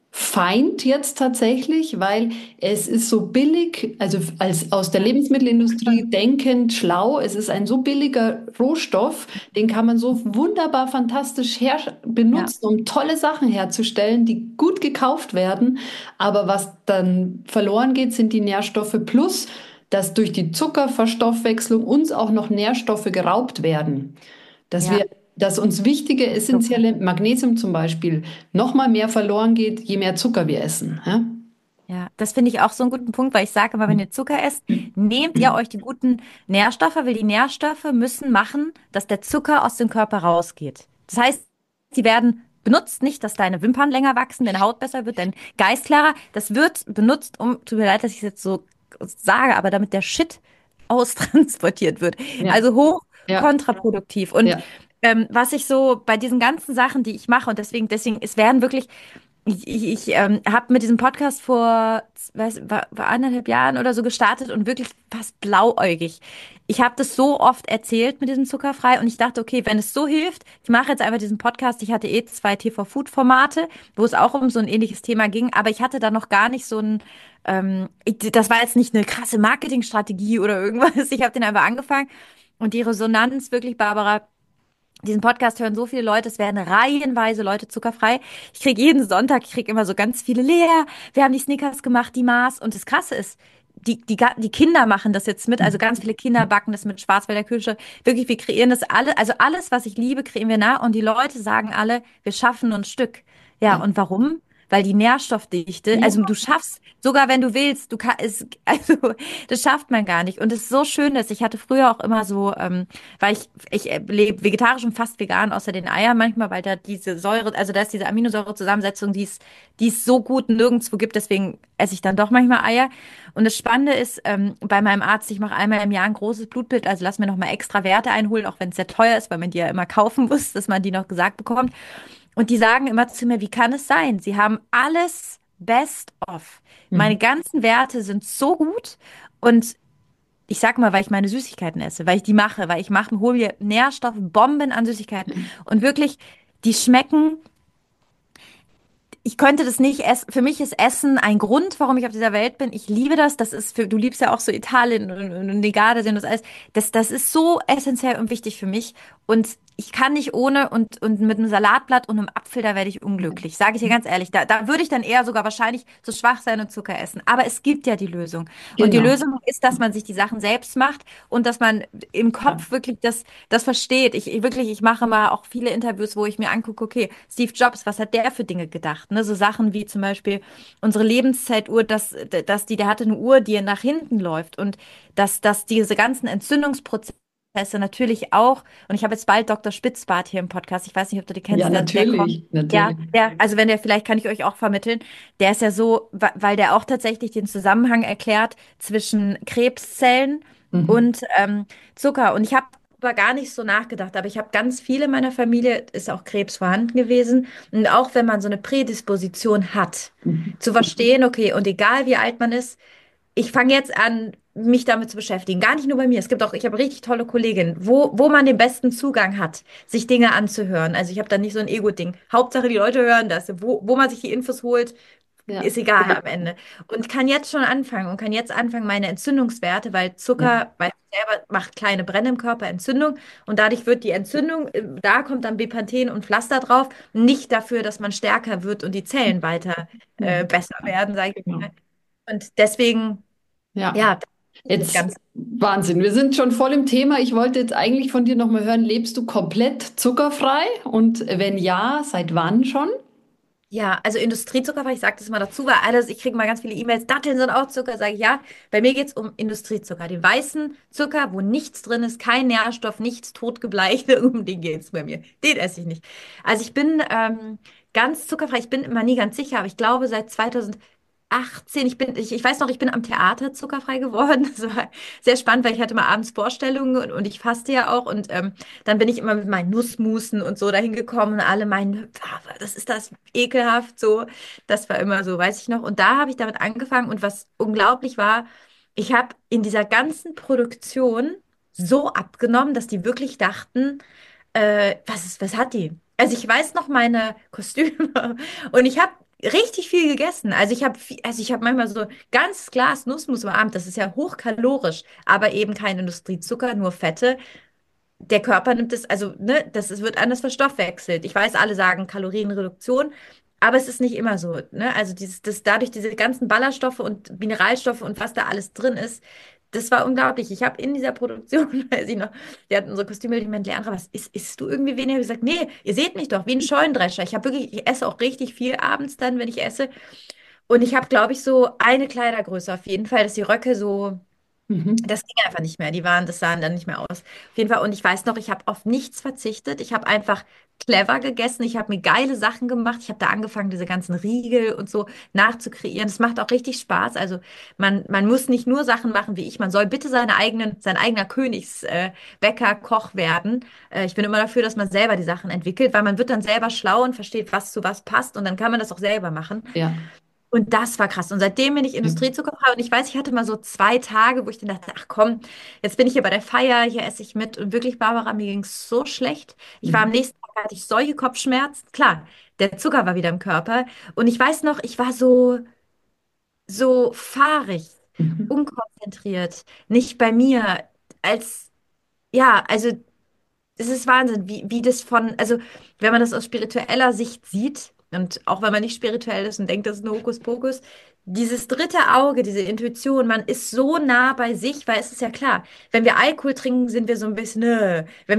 Speaker 1: Feind jetzt tatsächlich, weil es ist so billig, also als aus der
Speaker 2: ja.
Speaker 1: Lebensmittelindustrie denkend schlau, es ist ein so billiger Rohstoff, den kann man so wunderbar fantastisch
Speaker 2: Ja,
Speaker 1: benutzen, um tolle Sachen herzustellen, die gut gekauft werden. Aber was dann verloren geht, sind die Nährstoffe plus, dass durch die Zuckerverstoffwechslung uns auch noch Nährstoffe geraubt werden. Dass
Speaker 2: ja,
Speaker 1: wir, dass uns wichtige,
Speaker 2: so krass.
Speaker 1: essentielle Magnesium zum Beispiel noch mal mehr verloren geht, je mehr Zucker wir essen. Ja?
Speaker 2: Ja, das finde ich auch so einen guten Punkt, weil ich sage immer, wenn ihr Zucker esst, nehmt ihr euch die guten Nährstoffe, weil die Nährstoffe müssen machen, dass der Zucker aus dem Körper rausgeht. Das heißt, sie werden benutzt nicht, dass deine Wimpern länger wachsen, deine Haut besser wird, dein Geist klarer. Das wird benutzt, tut mir leid, dass ich es jetzt so sage, aber damit der Shit austransportiert wird.
Speaker 1: Ja,
Speaker 2: Also hoch
Speaker 1: ja,
Speaker 2: kontraproduktiv. Und
Speaker 1: ja.
Speaker 2: was ich so bei diesen ganzen Sachen, die ich mache, und deswegen, es werden wirklich ich habe mit diesem Podcast vor 1,5 Jahren oder so gestartet und wirklich fast blauäugig. Ich habe das so oft erzählt mit diesem Zuckerfrei und ich dachte, okay, wenn es so hilft, ich mache jetzt einfach diesen Podcast. Ich hatte eh 2 TV-Food-Formate, wo es auch um so ein ähnliches Thema ging, aber ich hatte da noch gar nicht so das war jetzt nicht eine krasse Marketingstrategie oder irgendwas. Ich habe den einfach angefangen und die Resonanz wirklich, Barbara. Diesen Podcast hören so viele Leute, es werden reihenweise Leute zuckerfrei. Ich kriege jeden Sonntag, ich kriege immer so ganz viele Lea. Wir haben die Snickers gemacht, die Mars. Und das Krasse ist, die Kinder machen das jetzt mit. Also ganz viele Kinder backen das mit Schwarzwälder Kirche. Wirklich, wir kreieren das alle. Also alles, was ich liebe, kreieren wir nach. Und die Leute sagen alle, wir schaffen nur ein Stück. Ja,
Speaker 1: Ja.
Speaker 2: und warum? weil die Nährstoffdichte,
Speaker 1: Ja.
Speaker 2: also du schaffst, sogar wenn du willst, du kannst, also das schafft man gar nicht. Und es ist so schön, dass ich hatte früher auch immer so, weil ich lebe vegetarisch und fast vegan, außer den Eiern manchmal, weil da diese Säure, also da ist diese Aminosäurezusammensetzung, die es so gut nirgendwo gibt, deswegen esse ich dann doch manchmal Eier. Und das Spannende ist, bei meinem Arzt, ich mache einmal im Jahr ein großes Blutbild, also lass mir noch mal extra Werte einholen, auch wenn es sehr teuer ist, weil man die ja immer kaufen muss, dass man die noch gesagt bekommt. Und die sagen immer zu mir, wie kann es sein? Sie haben alles best of. Meine
Speaker 1: Mhm.
Speaker 2: ganzen Werte sind so gut und ich sag mal, weil ich meine Süßigkeiten esse, weil ich die mache, weil ich mache, hole mir Nährstoffbomben an Süßigkeiten und wirklich, die schmecken, ich könnte das nicht essen. Für mich ist Essen ein Grund, warum ich auf dieser Welt bin. Ich liebe das. Das ist für, du liebst ja auch so Italien und die Gardasee und das alles. Das ist so essentiell und wichtig für mich. Und ich kann nicht ohne und mit einem Salatblatt und einem Apfel, da werde ich unglücklich. Sage ich dir ganz ehrlich. Da würde ich dann eher sogar wahrscheinlich zu schwach sein und Zucker essen. Aber es gibt ja die Lösung. Und die
Speaker 1: Genau.
Speaker 2: Lösung ist, dass man sich die Sachen selbst macht und dass man im
Speaker 1: Ja.
Speaker 2: Kopf wirklich das versteht. Ich mache mal auch viele Interviews, wo ich mir angucke, okay, Steve Jobs, was hat der für Dinge gedacht? Ne? So Sachen wie zum Beispiel unsere Lebenszeituhr, der hatte eine Uhr, die nach hinten läuft und dass diese ganzen Entzündungsprozesse natürlich auch, und ich habe jetzt bald Dr. Spitzbart hier im Podcast, ich weiß nicht, ob du die
Speaker 1: Ja,
Speaker 2: kennst, der kommt.
Speaker 1: natürlich,
Speaker 2: Ja,
Speaker 1: natürlich.
Speaker 2: also wenn der, vielleicht kann ich euch auch vermitteln, der ist ja so, weil der auch tatsächlich den Zusammenhang erklärt zwischen Krebszellen
Speaker 1: Mhm.
Speaker 2: und Zucker. Und ich habe aber gar nicht so nachgedacht, aber ich habe ganz viele in meiner Familie, ist auch Krebs vorhanden gewesen. Und auch wenn man so eine Prädisposition hat,
Speaker 1: Mhm.
Speaker 2: zu verstehen, okay, und egal wie alt man ist, ich fange jetzt an, mich damit zu beschäftigen. Gar nicht nur bei mir. Es gibt auch, ich habe richtig tolle Kolleginnen, wo man den besten Zugang hat, sich Dinge anzuhören. Also ich habe da nicht so ein Ego-Ding. Hauptsache, die Leute hören das. Wo man sich die Infos holt,
Speaker 1: Ja.
Speaker 2: ist egal am Ende. Und kann jetzt schon anfangen und kann jetzt anfangen, meine Entzündungswerte, weil
Speaker 1: Ja.
Speaker 2: Zucker, weil selber macht kleine Brände im Körper, Entzündung. Und dadurch wird die Entzündung, da kommt dann Bepanthen und Pflaster drauf, nicht dafür, dass man stärker wird und die Zellen weiter
Speaker 1: Mhm.
Speaker 2: besser werden, sage ich mal.
Speaker 1: Genau.
Speaker 2: Und deswegen,
Speaker 1: Ja.
Speaker 2: ja, das
Speaker 1: Jetzt
Speaker 2: Ganze.
Speaker 1: Wahnsinn. Wir sind schon voll im Thema. Ich wollte jetzt eigentlich von dir nochmal hören, lebst du komplett zuckerfrei? Und wenn ja, seit wann schon?
Speaker 2: Ja, also Industriezucker, ich sage das mal dazu, weil alles, ich kriege mal ganz viele E-Mails, Datteln sind auch Zucker, sage ich ja. Bei mir geht es um Industriezucker, den weißen Zucker, wo nichts drin ist, kein Nährstoff, nichts totgebleicht, um den geht es bei mir. Den esse ich nicht. Also ich bin ganz zuckerfrei, ich bin immer nie ganz sicher, aber ich glaube seit 2018, ich weiß noch, ich bin am Theater zuckerfrei geworden. Das war sehr spannend, weil ich hatte mal abends Vorstellungen und ich faste ja auch und dann bin ich immer mit meinen Nussmusen und so dahin gekommen und alle meinen, "Ah, das ist das ekelhaft so. Das war immer so, weiß ich noch. Und da habe ich damit angefangen und was unglaublich war, ich habe in dieser ganzen Produktion so abgenommen, dass die wirklich dachten, was hat die? Also ich weiß noch meine Kostüme und ich habe richtig viel gegessen. Also ich habe manchmal so ganz Glas Nussmus am Abend. Das ist ja hochkalorisch, aber eben kein Industriezucker, nur Fette. Der Körper nimmt es, also ne, wird anders verstoffwechselt. Ich weiß, alle sagen Kalorienreduktion, aber es ist nicht immer so. Ne? Also dadurch diese ganzen Ballaststoffe und Mineralstoffe und was da alles drin ist, das war unglaublich. Ich habe in dieser Produktion, weiß ich noch, wir hatten unsere Kostüme, die meinte, Leandra, isst du irgendwie weniger? Ich gesagt, nee, ihr seht mich doch, wie ein Scheunendrescher. Ich esse auch richtig viel abends dann, wenn ich esse. Und ich habe, glaube ich, so eine Kleidergröße auf jeden Fall, dass die Röcke so
Speaker 1: Mhm.
Speaker 2: das ging einfach nicht mehr. Das sahen dann nicht mehr aus. Auf jeden Fall. Und ich weiß noch, ich habe auf nichts verzichtet. Ich habe einfach clever gegessen. Ich habe mir geile Sachen gemacht. Ich habe da angefangen, diese ganzen Riegel und so nachzukreieren. Das macht auch richtig Spaß. Also man muss nicht nur Sachen machen wie ich. Man soll bitte sein eigener Königsbäcker, Koch werden. Ich bin immer dafür, dass man selber die Sachen entwickelt, weil man wird dann selber schlau und versteht, was zu was passt. Und dann kann man das auch selber machen.
Speaker 1: Ja.
Speaker 2: Und das war krass. Und seitdem bin ich
Speaker 1: Ja.
Speaker 2: Industriezuckerfrei. Und ich weiß, ich hatte mal so 2 Tage, wo ich dann dachte, ach komm, jetzt bin ich hier bei der Feier, hier esse ich mit. Und wirklich, Barbara, mir ging es so schlecht. Ich war am
Speaker 1: Mhm.
Speaker 2: nächsten Tag, hatte ich solche Kopfschmerzen. Klar, der Zucker war wieder im Körper. Und ich weiß noch, ich war so fahrig,
Speaker 1: Mhm.
Speaker 2: unkonzentriert, nicht bei mir. Ja, also es ist Wahnsinn, wie das also wenn man das aus spiritueller Sicht sieht und auch wenn man nicht spirituell ist und denkt, das ist nur Hokuspokus, dieses dritte Auge, diese Intuition, man ist so nah bei sich, weil es ist ja klar, wenn wir Alkohol trinken, sind wir so ein bisschen, wenn wir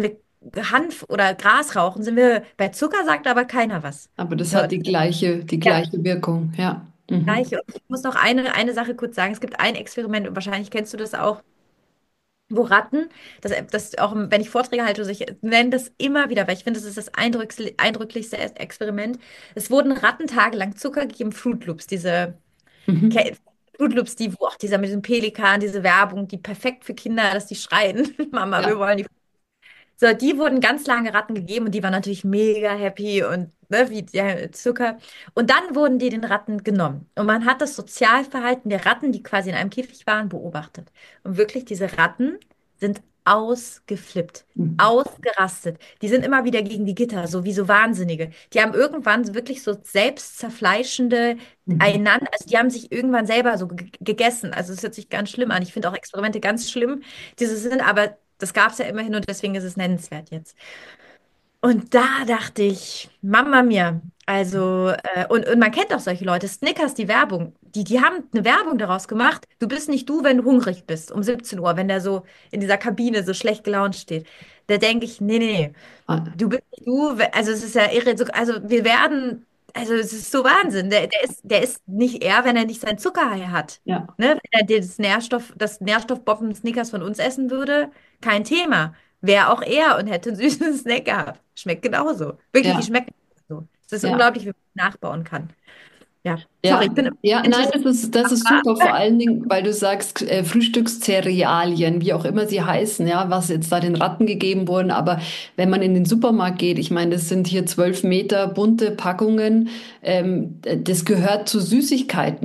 Speaker 2: Hanf oder Gras rauchen, sind wir bei Zucker, sagt aber keiner was.
Speaker 1: Aber das
Speaker 2: Ja,
Speaker 1: hat die
Speaker 2: ja,
Speaker 1: gleiche Wirkung, ja. Mhm.
Speaker 2: gleiche. Und ich muss noch eine Sache kurz sagen. Es gibt ein Experiment, und wahrscheinlich kennst du das auch, wo Ratten, das auch, wenn ich Vorträge halte, also ich nenne das immer wieder, weil ich finde, das ist das eindrücklichste Experiment. Es wurden Ratten tagelang Zucker gegeben, Fruit Loops, diese
Speaker 1: Mhm.
Speaker 2: Ke- Fruit Loops, die, wo auch dieser mit diesem Pelikan, diese Werbung, die perfekt für Kinder, dass die schreien, Mama, wir
Speaker 1: Ja.
Speaker 2: wollen die. So, die wurden ganz lange Ratten gegeben und die waren natürlich mega happy und ne, wie ja, Zucker. Und dann wurden die den Ratten genommen. Und man hat das Sozialverhalten der Ratten, die quasi in einem Käfig waren, beobachtet. Und wirklich, diese Ratten sind ausgeflippt,
Speaker 1: Mhm.
Speaker 2: ausgerastet. Die sind immer wieder gegen die Gitter, so wie so Wahnsinnige. Die haben irgendwann wirklich so selbstzerfleischende
Speaker 1: Mhm.
Speaker 2: einander, also die haben sich irgendwann selber so gegessen. Also es hört sich ganz schlimm an. Ich finde auch Experimente ganz schlimm. Diese sind aber, das gab es ja immerhin und deswegen ist es nennenswert jetzt. Und da dachte ich, Mama mia, also, und man kennt auch solche Leute, Snickers, die Werbung, die haben eine Werbung daraus gemacht. Du bist nicht du, wenn du hungrig bist, um 17 Uhr, wenn der so in dieser Kabine so schlecht gelaunt steht. Da denke ich, nee, nee, nee.
Speaker 1: Ah,
Speaker 2: Du bist nicht du, also es ist ja irre, also wir werden, also es ist so Wahnsinn. Der ist nicht er, wenn er nicht seinen Zucker hat.
Speaker 1: ja,
Speaker 2: Ne? Wenn er das Nährstoffbomben Snickers von uns essen würde, kein Thema. Wäre auch er und hätte einen süßen Snack gehabt. Schmeckt genauso. Wirklich, die
Speaker 1: ja,
Speaker 2: schmecken so. Es ist
Speaker 1: ja.
Speaker 2: unglaublich, wie man nachbauen kann. Ja, sorry, ich
Speaker 1: Ja,
Speaker 2: bin
Speaker 1: ja, nein,
Speaker 2: interessiert.
Speaker 1: das ist super, vor allen Dingen, weil du sagst, Frühstückscerealien, wie auch immer sie heißen, ja, was jetzt da den Ratten gegeben wurden, aber wenn man in den Supermarkt geht, ich meine, das sind hier 12 Meter bunte Packungen, das gehört zu Süßigkeiten,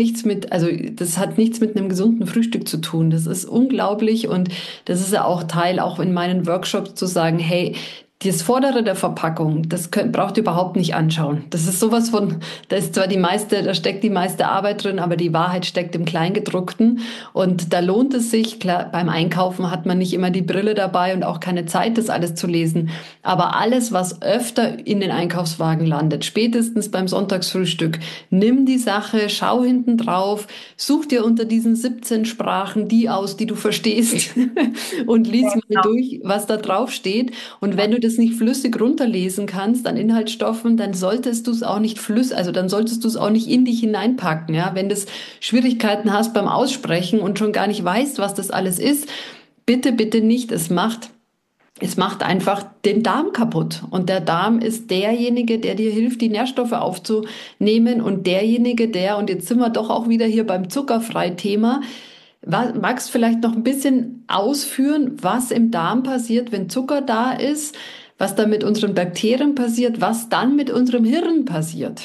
Speaker 1: das hat nichts mit einem gesunden Frühstück zu tun, das ist unglaublich und das ist ja auch Teil, auch in meinen Workshops zu sagen, hey, das Vordere der Verpackung, braucht ihr überhaupt nicht anschauen. Das ist sowas von, da steckt die meiste Arbeit drin, aber die Wahrheit steckt im Kleingedruckten. Und da lohnt es sich, klar, beim Einkaufen hat man nicht immer die Brille dabei und auch keine Zeit, das alles zu lesen. Aber alles, was öfter in den Einkaufswagen landet, spätestens beim Sonntagsfrühstück, nimm die Sache, schau hinten drauf, such dir unter diesen 17 Sprachen die aus, die du verstehst und lies
Speaker 2: Ja,
Speaker 1: mal
Speaker 2: genau.
Speaker 1: durch, was da drauf steht. Und wenn du das nicht flüssig runterlesen kannst an Inhaltsstoffen, dann solltest du es auch nicht also dann solltest du es auch nicht in dich hineinpacken, ja. Wenn du Schwierigkeiten hast beim Aussprechen und schon gar nicht weißt, was das alles ist, bitte, bitte nicht. Es macht einfach den Darm kaputt. Und der Darm ist derjenige, der dir hilft, die Nährstoffe aufzunehmen und derjenige, und jetzt sind wir doch auch wieder hier beim Zuckerfrei-Thema, magst vielleicht noch ein bisschen ausführen, was im Darm passiert, wenn Zucker da ist, was da mit unseren Bakterien passiert, was dann mit unserem Hirn passiert?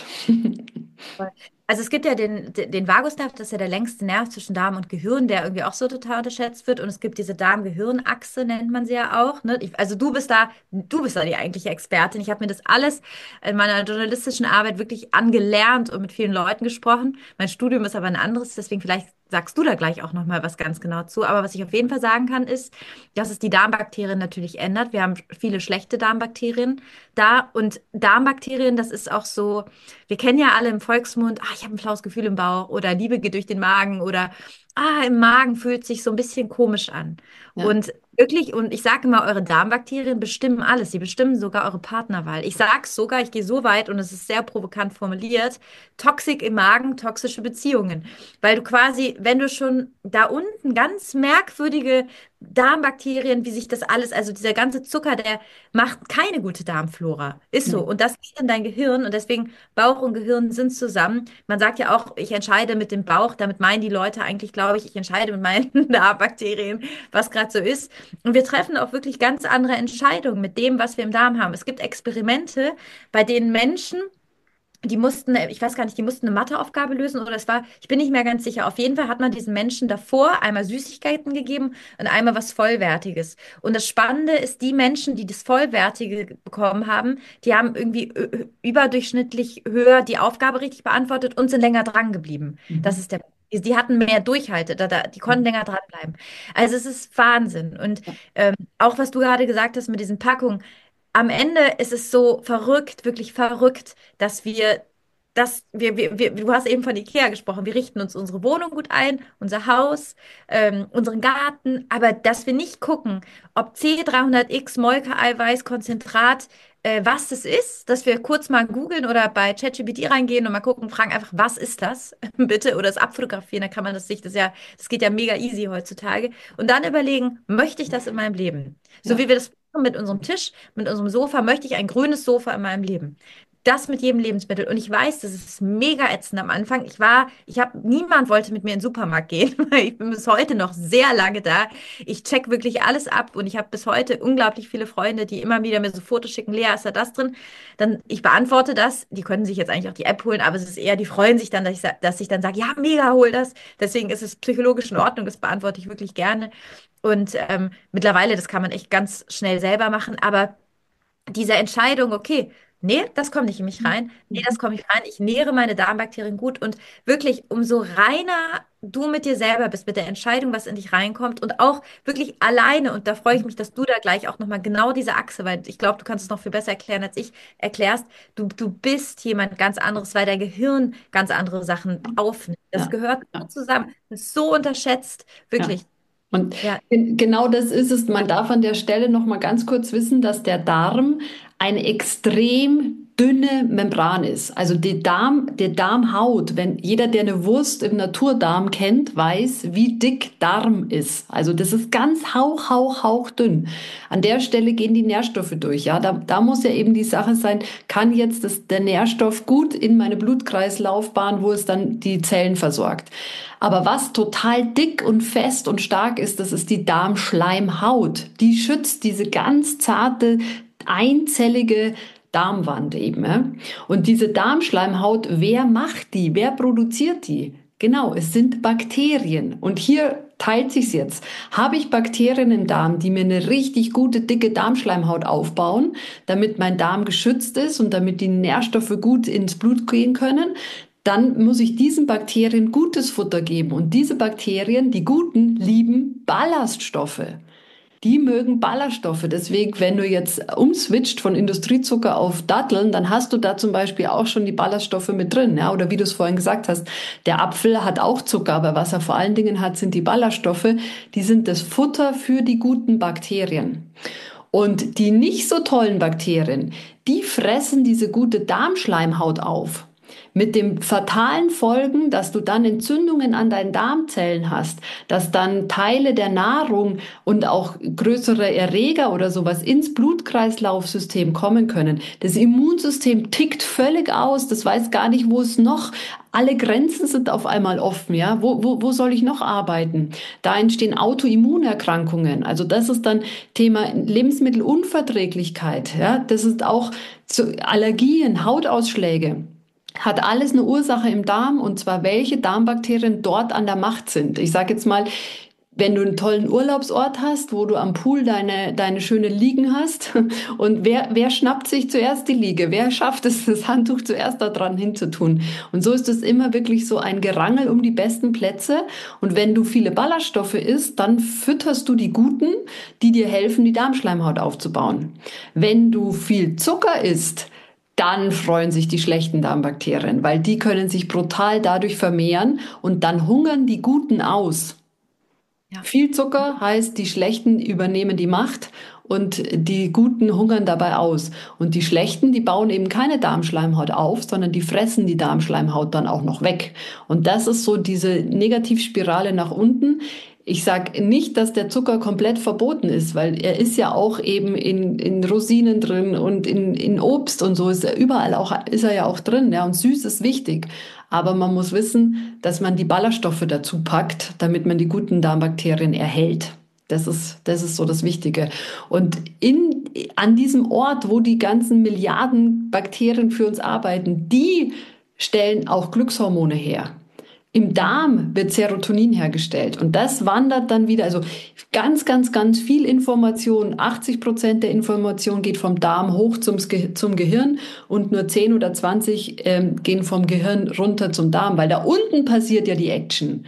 Speaker 2: Also es gibt ja den Vagusnerv, das ist ja der längste Nerv zwischen Darm und Gehirn, der irgendwie auch so total unterschätzt wird. Und es gibt diese Darm-Gehirn-Achse, nennt man sie ja auch. Ne? Also du bist da die eigentliche Expertin. Ich habe mir das alles in meiner journalistischen Arbeit wirklich angelernt und mit vielen Leuten gesprochen. Mein Studium ist aber ein anderes, deswegen vielleicht sagst du da gleich auch noch mal was ganz genau zu. Aber was ich auf jeden Fall sagen kann, ist, dass es die Darmbakterien natürlich ändert. Wir haben viele schlechte Darmbakterien da und Darmbakterien, das ist auch so. Wir kennen ja alle im Volksmund, ich habe ein flaues Gefühl im Bauch oder Liebe geht durch den Magen oder im Magen fühlt sich so ein bisschen komisch an.
Speaker 1: Ja,
Speaker 2: Und wirklich, und ich sage immer, eure Darmbakterien bestimmen alles. Sie bestimmen sogar eure Partnerwahl. Ich sage sogar, ich gehe so weit und es ist sehr provokant formuliert, Toxik im Magen, toxische Beziehungen. Weil du quasi, wenn du schon da unten ganz merkwürdige Darmbakterien, wie sich das alles, also dieser ganze Zucker, der macht keine gute Darmflora. Ist so.
Speaker 1: nee,
Speaker 2: Und das geht in dein Gehirn und deswegen Bauch und Gehirn sind zusammen. Man sagt ja auch, ich entscheide mit dem Bauch. Damit meinen die Leute eigentlich, glaube ich, ich entscheide mit meinen Darmbakterien, was gerade so ist. Und wir treffen auch wirklich ganz andere Entscheidungen mit dem, was wir im Darm haben. Es gibt Experimente, bei denen Menschen die mussten, ich weiß gar nicht, die mussten eine Matheaufgabe lösen oder ich bin nicht mehr ganz sicher. Auf jeden Fall hat man diesen Menschen davor einmal Süßigkeiten gegeben und einmal was Vollwertiges. Und das Spannende ist, die Menschen, die das Vollwertige bekommen haben, die haben irgendwie überdurchschnittlich höher die Aufgabe richtig beantwortet und sind länger dran geblieben. Das
Speaker 1: mhm.
Speaker 2: ist der Die hatten mehr Durchhalte, die konnten länger dranbleiben. Also es ist Wahnsinn. Und auch was du gerade gesagt hast mit diesen Packungen, am Ende ist es so verrückt, wirklich verrückt, dass wir du hast eben von IKEA gesprochen, wir richten uns unsere Wohnung gut ein, unser Haus, unseren Garten, aber dass wir nicht gucken, ob C300X Molke-Eiweiß-Konzentrat, was das ist, dass wir kurz mal googeln oder bei ChatGPT reingehen und mal gucken, fragen einfach, was ist das? Bitte, oder das abfotografieren, dann kann man das geht ja mega easy heutzutage. Und dann überlegen, möchte ich das in meinem Leben? So
Speaker 1: Ja.
Speaker 2: wie wir das machen mit unserem Tisch, mit unserem Sofa, möchte ich ein grünes Sofa in meinem Leben? Das mit jedem Lebensmittel. Und ich weiß, das ist mega ätzend am Anfang. Niemand wollte mit mir in den Supermarkt gehen, weil ich bin bis heute noch sehr lange da. Ich check wirklich alles ab und ich habe bis heute unglaublich viele Freunde, die immer wieder mir so Fotos schicken. Lea, ist da das drin? Dann, ich beantworte das. Die können sich jetzt eigentlich auch die App holen, aber es ist eher, die freuen sich dann, dass ich dann sage, ja, mega, hol das. Deswegen ist es psychologisch in Ordnung. Das beantworte ich wirklich gerne. Und mittlerweile, das kann man echt ganz schnell selber machen, aber diese Entscheidung, okay, nee, das kommt nicht in mich rein, nee, das kommt nicht rein, ich nähere meine Darmbakterien gut und wirklich, umso reiner du mit dir selber bist, mit der Entscheidung, was in dich reinkommt und auch wirklich alleine, und da freue ich mich, dass du da gleich auch nochmal genau diese Achse, weil ich glaube, du kannst es noch viel besser erklären, als ich erklärst, du bist jemand ganz anderes, weil dein Gehirn ganz andere Sachen aufnimmt. Das
Speaker 1: Ja.
Speaker 2: gehört so
Speaker 1: Ja.
Speaker 2: zusammen, das ist so unterschätzt,
Speaker 1: Ja.
Speaker 2: wirklich.
Speaker 1: Und
Speaker 2: Ja,
Speaker 1: genau das ist es. Man darf an der Stelle noch mal ganz kurz wissen, dass der Darm eine extrem dünne Membran ist. Also die Darmhaut, wenn jeder, der eine Wurst im Naturdarm kennt, weiß, wie dick Darm ist. Also das ist ganz hauchdünn. An der Stelle gehen die Nährstoffe durch. Ja, da muss ja eben die Sache sein, kann jetzt der Nährstoff gut in meine Blutkreislaufbahn, wo es dann die Zellen versorgt. Aber was total dick und fest und stark ist, das ist die Darmschleimhaut. Die schützt diese ganz zarte, einzellige Darmwand eben. Ja? Und diese Darmschleimhaut, wer macht die? Wer produziert die? Genau, es sind Bakterien. Und hier teilt sich's jetzt. Habe ich Bakterien im Darm, die mir eine richtig gute, dicke Darmschleimhaut aufbauen, damit mein Darm geschützt ist und damit die Nährstoffe gut ins Blut gehen können, dann muss ich diesen Bakterien gutes Futter geben. Und diese Bakterien, die guten, lieben Ballaststoffe. Die mögen Ballaststoffe. Deswegen, wenn du jetzt umswitcht von Industriezucker auf Datteln, dann hast du da zum Beispiel auch schon die Ballaststoffe mit drin. Ja? Oder wie du es vorhin gesagt hast, der Apfel hat auch Zucker, aber was er vor allen Dingen hat, sind die Ballaststoffe. Die sind das Futter für die guten Bakterien. Und die nicht so tollen Bakterien, die fressen diese gute Darmschleimhaut auf. Mit dem fatalen Folgen, dass du dann Entzündungen an deinen Darmzellen hast, dass dann Teile der Nahrung und auch größere Erreger oder sowas ins Blutkreislaufsystem kommen können. Das Immunsystem tickt völlig aus, das weiß gar nicht, wo es noch, alle Grenzen sind auf einmal offen, ja. Wo soll ich noch arbeiten? Da entstehen Autoimmunerkrankungen. Also das ist dann Thema Lebensmittelunverträglichkeit, ja. Das ist auch so Allergien, Hautausschläge. Hat alles eine Ursache im Darm, und zwar welche Darmbakterien dort an der Macht sind. Ich sage jetzt mal, wenn du einen tollen Urlaubsort hast, wo du am Pool deine schöne Liegen hast, und wer schnappt sich zuerst die Liege? Wer schafft es, das Handtuch zuerst da dran hinzutun? Und so ist es immer wirklich so ein Gerangel um die besten Plätze. Und wenn du viele Ballaststoffe isst, dann fütterst du die guten, die dir helfen, die Darmschleimhaut aufzubauen. Wenn du viel Zucker isst, dann freuen sich die schlechten Darmbakterien, weil die können sich brutal dadurch vermehren, und dann hungern die Guten aus.
Speaker 2: ja.
Speaker 1: Viel Zucker heißt, die Schlechten übernehmen die Macht und die Guten hungern dabei aus. Und die Schlechten, die bauen eben keine Darmschleimhaut auf, sondern die fressen die Darmschleimhaut dann auch noch weg. Und das ist so diese Negativspirale nach unten. Ich sage nicht, dass der Zucker komplett verboten ist, weil er ist ja auch eben in Rosinen drin und in Obst und so ist er überall auch, ist er ja auch drin. Ja, und süß ist wichtig. Aber man muss wissen, dass man die Ballaststoffe dazu packt, damit man die guten Darmbakterien erhält. Das ist so das Wichtige. Und an diesem Ort, wo die ganzen Milliarden Bakterien für uns arbeiten, die stellen auch Glückshormone her. Im Darm wird Serotonin hergestellt, und das wandert dann wieder, also ganz viel Information. 80% der Information geht vom Darm hoch zum Gehirn, und nur 10 oder 20 gehen vom Gehirn runter zum Darm, weil da unten passiert ja die Action.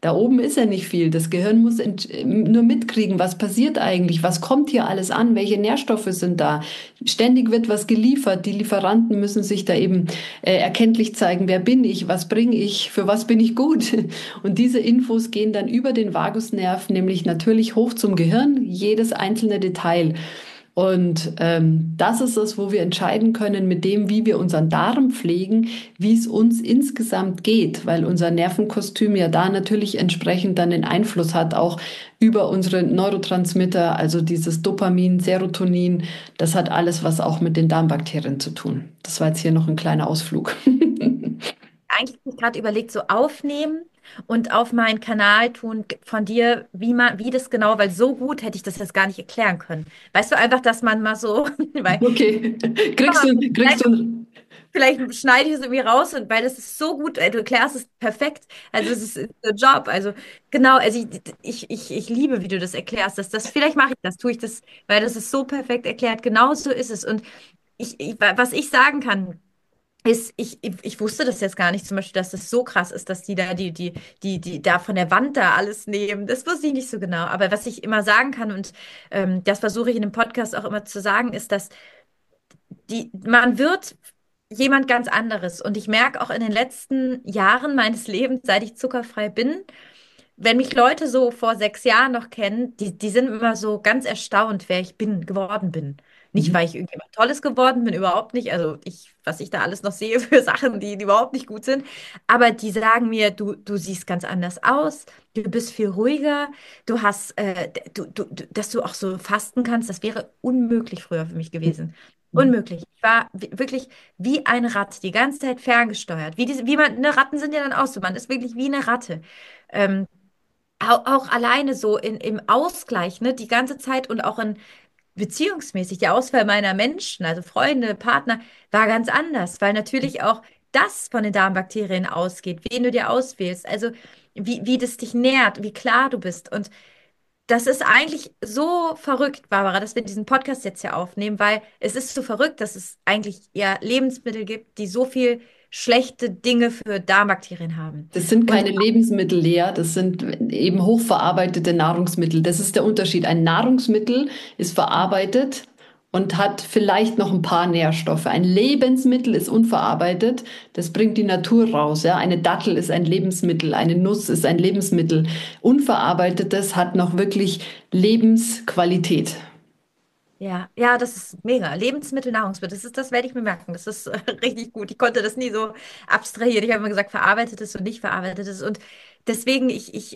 Speaker 1: Da oben ist ja nicht viel. Das Gehirn muss nur mitkriegen, was passiert eigentlich, was kommt hier alles an, welche Nährstoffe sind da. Ständig wird was geliefert. Die Lieferanten müssen sich da eben erkenntlich zeigen, wer bin ich, was bringe ich, für was bin ich gut. Und diese Infos gehen dann über den Vagusnerv, nämlich natürlich hoch zum Gehirn, jedes einzelne Detail. Und das ist es, wo wir entscheiden können mit dem, wie wir unseren Darm pflegen, wie es uns insgesamt geht, weil unser Nervenkostüm ja da natürlich entsprechend dann den Einfluss hat, auch über unsere Neurotransmitter, also dieses Dopamin, Serotonin, das hat alles was auch mit den Darmbakterien zu tun. Das war jetzt hier noch ein kleiner Ausflug.
Speaker 2: Eigentlich habe ich gerade überlegt, so aufnehmen und auf meinen Kanal tun von dir, wie das genau, weil so gut hätte ich das jetzt gar nicht erklären können. Weißt du, einfach, dass man mal so, weil
Speaker 1: Okay, kriegst du,
Speaker 2: vielleicht schneide ich es irgendwie raus und weil das ist so gut, du erklärst es perfekt. Also es ist der Job. Also genau, also ich liebe, wie du das erklärst. Vielleicht mache ich das, tue ich das, weil das ist so perfekt erklärt. Genau so ist es. Und was ich sagen kann, ich wusste das jetzt gar nicht, zum Beispiel, dass das so krass ist, dass die da die da von der Wand da alles nehmen. Das wusste ich nicht so genau. Aber was ich immer sagen kann, und das versuche ich in dem Podcast auch immer zu sagen, ist, dass man wird jemand ganz anderes. Und ich merke auch in den letzten Jahren meines Lebens, seit ich zuckerfrei bin, wenn mich Leute so vor 6 Jahren noch kennen, die sind immer so ganz erstaunt, wer ich geworden bin. Nicht,
Speaker 1: Mhm.
Speaker 2: weil ich irgendjemand Tolles geworden bin, überhaupt nicht. Also was ich da alles noch sehe für Sachen, die überhaupt nicht gut sind. Aber die sagen mir, du siehst ganz anders aus, du bist viel ruhiger, dass du auch so fasten kannst, das wäre unmöglich früher für mich gewesen.
Speaker 1: Mhm.
Speaker 2: Unmöglich. Ich war wirklich wie ein Rad, die ganze Zeit ferngesteuert. Ne, Ratten sind ja dann auch so, man ist wirklich wie eine Ratte. Ähm, auch alleine so im Ausgleich, ne, die ganze Zeit und auch in beziehungsmäßig, die Auswahl meiner Menschen, also Freunde, Partner, war ganz anders, weil natürlich auch das von den Darmbakterien ausgeht, wen du dir auswählst, also wie das dich nährt, wie klar du bist. Und das ist eigentlich so verrückt, Barbara, dass wir diesen Podcast jetzt hier aufnehmen, weil es ist so verrückt, dass es eigentlich ja Lebensmittel gibt, die so viel schlechte Dinge für Darmbakterien haben.
Speaker 1: Das sind
Speaker 2: Und
Speaker 1: keine Lebensmittel, Lea, das sind eben hochverarbeitete Nahrungsmittel. Das ist der Unterschied. Ein Nahrungsmittel ist verarbeitet und hat vielleicht noch ein paar Nährstoffe. Ein Lebensmittel ist unverarbeitet. Das bringt die Natur raus. Ja? Eine Dattel ist ein Lebensmittel, eine Nuss ist ein Lebensmittel. Unverarbeitetes hat noch wirklich Lebensqualität.
Speaker 2: ja, ja, das ist mega. Lebensmittel, Nahrungsmittel, das werde ich mir merken. Das ist richtig gut. Ich konnte das nie so abstrahieren. Ich habe immer gesagt, verarbeitetes und nicht verarbeitetes. Und deswegen,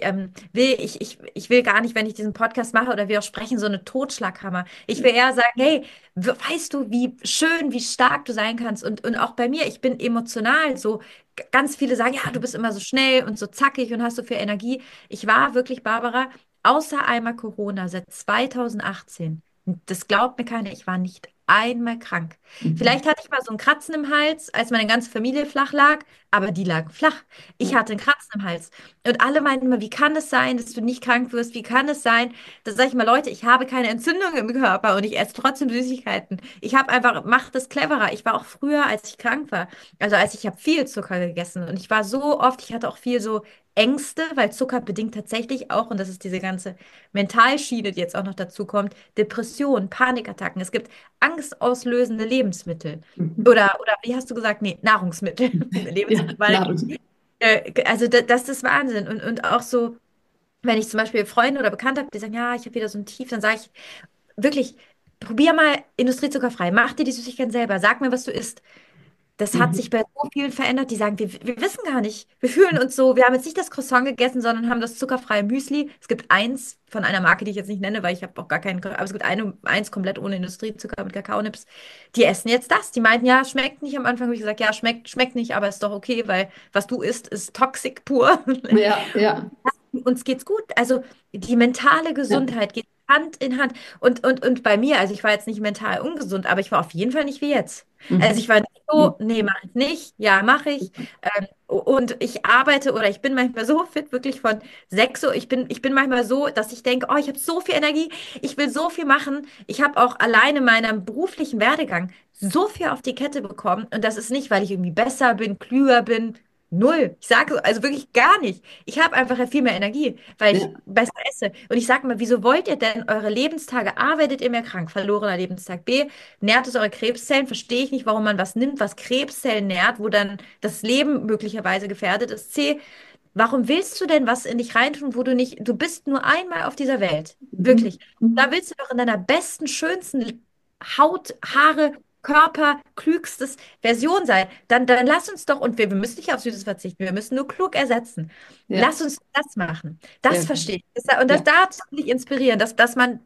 Speaker 2: ich will gar nicht, wenn ich diesen Podcast mache oder wir auch sprechen, so eine Totschlaghammer. Ich will eher sagen, hey, weißt du, wie schön, wie stark du sein kannst? Und auch bei mir, ich bin emotional so. Ganz viele sagen, ja, du bist immer so schnell und so zackig und hast so viel Energie. Ich war wirklich, Barbara, außer einmal Corona seit 2018. Das glaubt mir keiner, ich war nicht einmal krank. Vielleicht hatte ich mal so ein Kratzen im Hals, als meine ganze Familie flach lag, aber die lagen flach. Ich hatte einen Kratzen im Hals. Und alle meinten immer, wie kann es sein, dass du nicht krank wirst? Wie kann es sein? Da sage ich mal, Leute, ich habe keine Entzündung im Körper und ich esse trotzdem Süßigkeiten. Ich habe einfach, mach das cleverer. Ich war auch früher, als ich krank war. Also ich habe viel Zucker gegessen und ich war so oft, ich hatte auch viel so Ängste, weil Zucker bedingt tatsächlich auch, und das ist diese ganze Mentalschiene, die jetzt auch noch dazu kommt, Depressionen, Panikattacken. Es gibt angstauslösende Lebensmittel. Oder wie hast du gesagt? Nee, Nahrungsmittel.
Speaker 1: Ja,
Speaker 2: Lebensmittel. Weil,
Speaker 1: Nahrung.
Speaker 2: also das ist Wahnsinn. Und auch so, wenn ich zum Beispiel Freunde oder Bekannte habe, die sagen, ja, ich habe wieder so ein Tief, dann sage ich wirklich, probier mal industriezuckerfrei. Mach dir die Süßigkeiten selber. Sag mir, was du isst. Das hat sich
Speaker 1: Mhm.
Speaker 2: bei so vielen verändert, die sagen, wir wissen gar nicht. Wir fühlen uns so, wir haben jetzt nicht das Croissant gegessen, sondern haben das zuckerfreie Müsli. Es gibt eins von einer Marke, die ich jetzt nicht nenne, weil ich habe auch gar keinen, aber es gibt eins komplett ohne Industriezucker mit Kakaonips. Die essen jetzt das. Die meinten, ja, schmeckt nicht. Am Anfang habe ich gesagt, ja, schmeckt nicht, aber ist doch okay, weil was du isst, ist Toxik pur.
Speaker 1: Ja, ja,
Speaker 2: Uns geht's gut. Also die mentale
Speaker 1: ja.
Speaker 2: Gesundheit geht Hand in Hand. Und bei mir, also ich war jetzt nicht mental ungesund, aber ich war auf jeden Fall nicht wie jetzt. Also ich
Speaker 1: Mhm.
Speaker 2: war nicht
Speaker 1: Mhm.
Speaker 2: so, nee, mache ich nicht, ja, mache ich. Und ich arbeite oder ich bin manchmal so fit, wirklich von 6 Uhr. Ich bin manchmal so, dass ich denke, oh, ich habe so viel Energie, ich will so viel machen. Ich habe auch alleine in meinem beruflichen Werdegang so viel auf die Kette bekommen. Und das ist nicht, weil ich irgendwie besser bin, klüger bin. Null. Ich sage so, also wirklich gar nicht. Ich habe einfach viel mehr Energie, weil ich
Speaker 1: Ja.
Speaker 2: besser esse. Und ich sage mal, wieso wollt ihr denn eure Lebenstage? A, werdet ihr mehr krank, verlorener Lebenstag. B, nährt es eure Krebszellen. Verstehe ich nicht, warum man was nimmt, was Krebszellen nährt, wo dann das Leben möglicherweise gefährdet ist. C, warum willst du denn was in dich reintun, wo du nicht, du bist nur einmal auf dieser Welt.
Speaker 1: Mhm.
Speaker 2: Wirklich. Da
Speaker 1: Mhm.
Speaker 2: willst du doch in deiner besten, schönsten Haut, Haare, Körper, klügstes Version sein. Dann lass uns doch, und wir müssen nicht auf Süßes verzichten, wir müssen nur klug ersetzen.
Speaker 1: Ja,
Speaker 2: Lass uns das machen.
Speaker 1: sehr
Speaker 2: Das
Speaker 1: gut.
Speaker 2: verstehe ich. Und das
Speaker 1: Ja.
Speaker 2: dazu will ich inspirieren, dass man,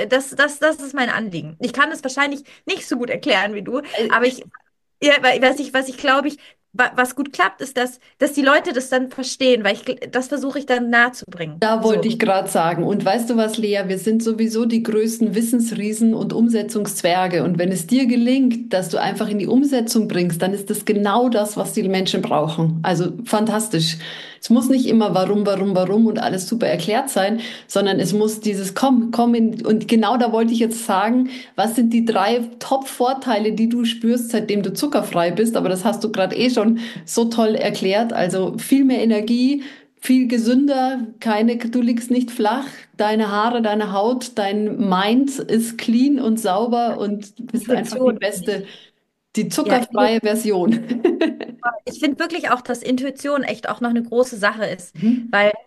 Speaker 2: das ist mein Anliegen. Ich kann es wahrscheinlich nicht so gut erklären wie du, aber
Speaker 1: Äh,
Speaker 2: ja, was ich glaube ich, was gut klappt, ist, dass die Leute das dann verstehen, weil das versuche ich dann nahe zu bringen.
Speaker 1: Da wollte
Speaker 2: So.
Speaker 1: ich gerade sagen. Und weißt du was, Lea, wir sind sowieso die größten Wissensriesen und Umsetzungszwerge. Und wenn es dir gelingt, dass du einfach in die Umsetzung bringst, dann ist das genau das, was die Menschen brauchen. Also fantastisch. Es muss nicht immer warum und alles super erklärt sein, sondern es muss dieses komm in, und genau da wollte ich jetzt sagen, was sind die drei Top-Vorteile, die du spürst, seitdem du zuckerfrei bist? Aber das hast du gerade eh schon so toll erklärt. Also viel mehr Energie, viel gesünder, du liegst nicht flach, deine Haare, deine Haut, dein Mind ist clean und sauber und du bist einfach die
Speaker 2: Intuition.
Speaker 1: beste, die
Speaker 2: Ja,
Speaker 1: zuckerfreie Version.
Speaker 2: ich finde wirklich auch, dass Intuition echt auch noch eine große Sache ist,
Speaker 1: Mhm.
Speaker 2: weil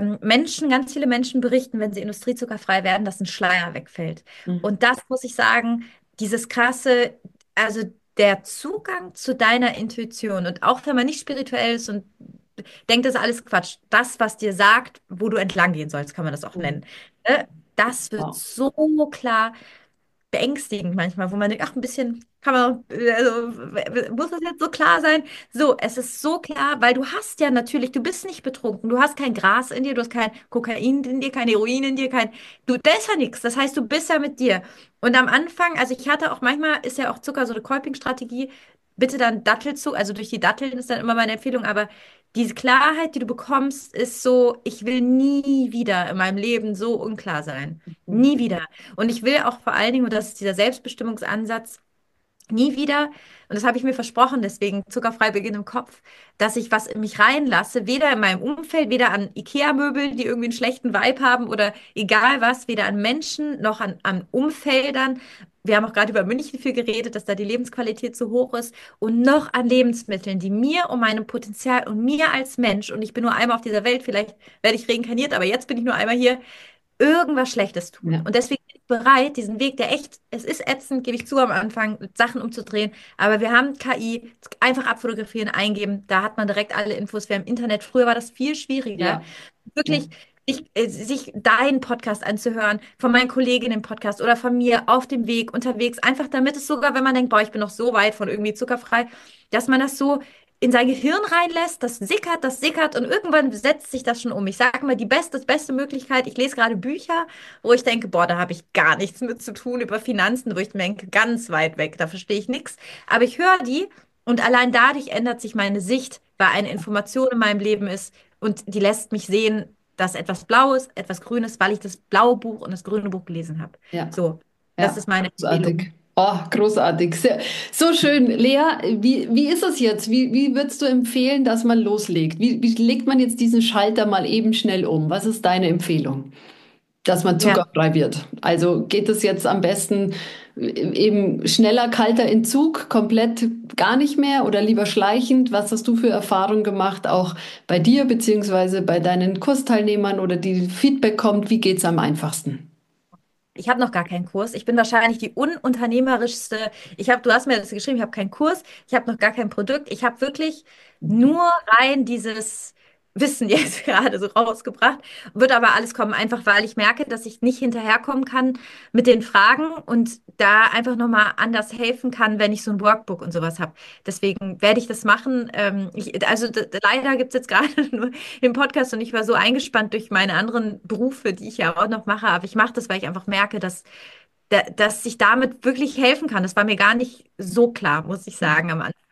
Speaker 2: ganz viele Menschen berichten, wenn sie industriezuckerfrei werden, dass ein Schleier wegfällt.
Speaker 1: Mhm.
Speaker 2: Und das muss ich sagen, dieses krasse, also der Zugang zu deiner Intuition und auch wenn man nicht spirituell ist und denkt, das ist alles Quatsch, das, was dir sagt, wo du entlang gehen sollst, kann man das auch nennen. Ne? Das wird
Speaker 1: Ja.
Speaker 2: so klar beängstigend manchmal, wo man denkt, ach, ein bisschen kann man, also, muss das jetzt so klar sein? So, es ist so klar, weil du hast ja natürlich, du bist nicht betrunken, du hast kein Gras in dir, du hast kein Kokain in dir, kein Heroin in dir, da ist ja nichts. Das heißt, du bist ja mit dir. Und am Anfang, also ich hatte auch manchmal, ist ja auch Zucker so eine Kolping-Strategie, bitte dann Dattelzucker, also durch die Datteln ist dann immer meine Empfehlung, aber diese Klarheit, die du bekommst, ist so, ich will nie wieder in meinem Leben so unklar sein. Nie wieder. Und ich will auch vor allen Dingen, und das ist dieser Selbstbestimmungsansatz, nie wieder, und das habe ich mir versprochen, deswegen zuckerfrei Beginn im Kopf, dass ich was in mich reinlasse, weder in meinem Umfeld, weder an IKEA-Möbeln, die irgendwie einen schlechten Vibe haben oder egal was, weder an Menschen noch an Umfeldern. Wir haben auch gerade über München viel geredet, dass da die Lebensqualität zu hoch ist und noch an Lebensmitteln, die mir und meinem Potenzial und mir als Mensch, und ich bin nur einmal auf dieser Welt, vielleicht werde ich reinkarniert, aber jetzt bin ich nur einmal hier, irgendwas Schlechtes tun.
Speaker 1: Ja.
Speaker 2: Und deswegen bin ich bereit, diesen Weg, der echt, es ist ätzend, gebe ich zu am Anfang, Sachen umzudrehen, aber wir haben KI, einfach abfotografieren, eingeben, da hat man direkt alle Infos. Wir haben Internet, früher war das viel schwieriger.
Speaker 1: Ja. Ja.
Speaker 2: Wirklich sich deinen Podcast anzuhören, von meinen Kolleginnen im Podcast oder von mir auf dem Weg, unterwegs, einfach damit es sogar, wenn man denkt, boah, ich bin noch so weit von irgendwie zuckerfrei, dass man das so in sein Gehirn reinlässt, das sickert und irgendwann setzt sich das schon um. Ich sage mal, das beste Möglichkeit, ich lese gerade Bücher, wo ich denke, boah, da habe ich gar nichts mit zu tun über Finanzen, wo ich denke, ganz weit weg, da verstehe ich nichts. Aber ich höre die und allein dadurch ändert sich meine Sicht, weil eine Information in meinem Leben ist und die lässt mich sehen, dass etwas Blaues, etwas Grünes, weil ich das blaue Buch und das grüne Buch gelesen habe.
Speaker 1: Ja.
Speaker 2: So, das
Speaker 1: Ja.
Speaker 2: ist meine Empfehlung.
Speaker 1: Großartig. Oh, großartig. Sehr, so schön. Lea, wie ist es jetzt? Wie würdest du empfehlen, dass man loslegt? Wie legt man jetzt diesen Schalter mal eben schnell um? Was ist deine Empfehlung? Dass man
Speaker 2: Ja.
Speaker 1: zuckerfrei wird. Also geht es jetzt am besten eben schneller, kalter Entzug, komplett gar nicht mehr oder lieber schleichend? Was hast du für Erfahrungen gemacht, auch bei dir beziehungsweise bei deinen Kursteilnehmern oder die Feedback kommt? Wie geht's am einfachsten?
Speaker 2: Ich habe noch gar keinen Kurs. Ich bin wahrscheinlich die ununternehmerischste. Du hast mir das geschrieben, ich habe keinen Kurs, ich habe noch gar kein Produkt. Ich habe wirklich nur rein dieses Wissen jetzt gerade so rausgebracht. Wird aber alles kommen, einfach weil ich merke, dass ich nicht hinterherkommen kann mit den Fragen und da einfach nochmal anders helfen kann, wenn ich so ein Workbook und sowas habe. Deswegen werde ich das machen. Leider gibt es jetzt gerade nur im Podcast und ich war so eingespannt durch meine anderen Berufe, die ich ja auch noch mache. Aber ich mache das, weil ich einfach merke, dass ich damit wirklich helfen kann. Das war mir gar nicht so klar, muss ich sagen, am Anfang.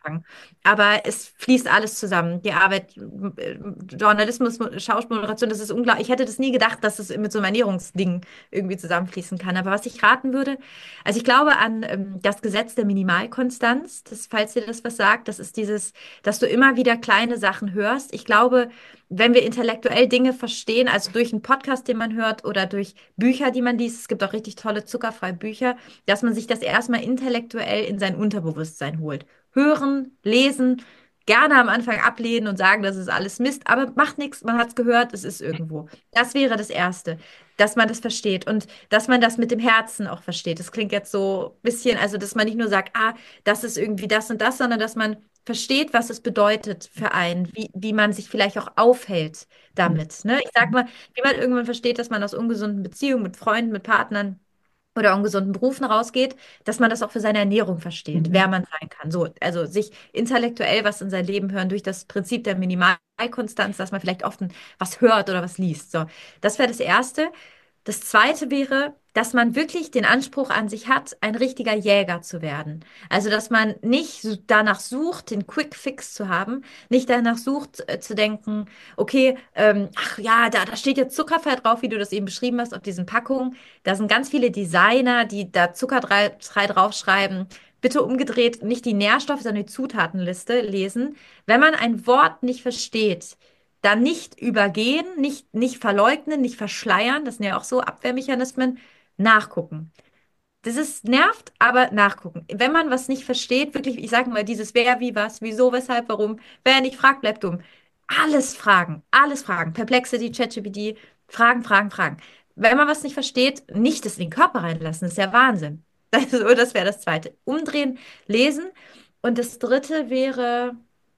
Speaker 2: anfangen. Aber es fließt alles zusammen. Die Arbeit, Journalismus, Schauspielmoderation, das ist unglaublich. Ich hätte das nie gedacht, dass es mit so einem Ernährungsding irgendwie zusammenfließen kann. Aber was ich raten würde, also ich glaube an das Gesetz der Minimalkonstanz, das, falls dir das was sagt, das ist dieses, dass du immer wieder kleine Sachen hörst. Ich glaube, wenn wir intellektuell Dinge verstehen, also durch einen Podcast, den man hört oder durch Bücher, die man liest, es gibt auch richtig tolle zuckerfreie Bücher, dass man sich das erstmal intellektuell in sein Unterbewusstsein holt. Hören, lesen, gerne am Anfang ablehnen und sagen, das ist alles Mist, aber macht nichts, man hat es gehört, es ist irgendwo. Das wäre das Erste, dass man das versteht und dass man das mit dem Herzen auch versteht. Das klingt jetzt so ein bisschen, also dass man nicht nur sagt, ah, das ist irgendwie das und das, sondern dass man versteht, was es bedeutet für einen, wie man sich vielleicht auch aufhält damit. Ne? Ich sag mal, wie man irgendwann versteht, dass man aus ungesunden Beziehungen mit Freunden, mit Partnern oder ungesunden Berufen rausgeht, dass man das auch für seine Ernährung versteht, wer
Speaker 1: Mhm.
Speaker 2: man sein kann. So, also sich intellektuell was in sein Leben hören durch das Prinzip der Minimalkonstanz, dass man vielleicht oft was hört oder was liest. So, das wäre das Erste. Das Zweite wäre, dass man wirklich den Anspruch an sich hat, ein richtiger Jäger zu werden. Also, dass man nicht danach sucht, den Quick Fix zu haben, nicht danach sucht, zu denken, okay, ach ja, da steht jetzt zuckerfrei drauf, wie du das eben beschrieben hast, auf diesen Packungen. Da sind ganz viele Designer, die da zuckerfrei draufschreiben. Bitte umgedreht nicht die Nährstoffe, sondern die Zutatenliste lesen. Wenn man ein Wort nicht versteht, dann nicht übergehen, nicht verleugnen, nicht verschleiern, das sind ja auch so Abwehrmechanismen, nachgucken. Das ist nervt, aber nachgucken. Wenn man was nicht versteht, wirklich, ich sage mal, dieses wer, wie, was, wieso, weshalb, warum, wer nicht fragt, bleibt dumm. Alles fragen, alles fragen. Perplexity, ChatGPT, fragen, fragen, fragen. Wenn man was nicht versteht, nicht das in den Körper reinlassen, das ist ja Wahnsinn. Das wäre das Zweite. Umdrehen, lesen. Und das Dritte wäre,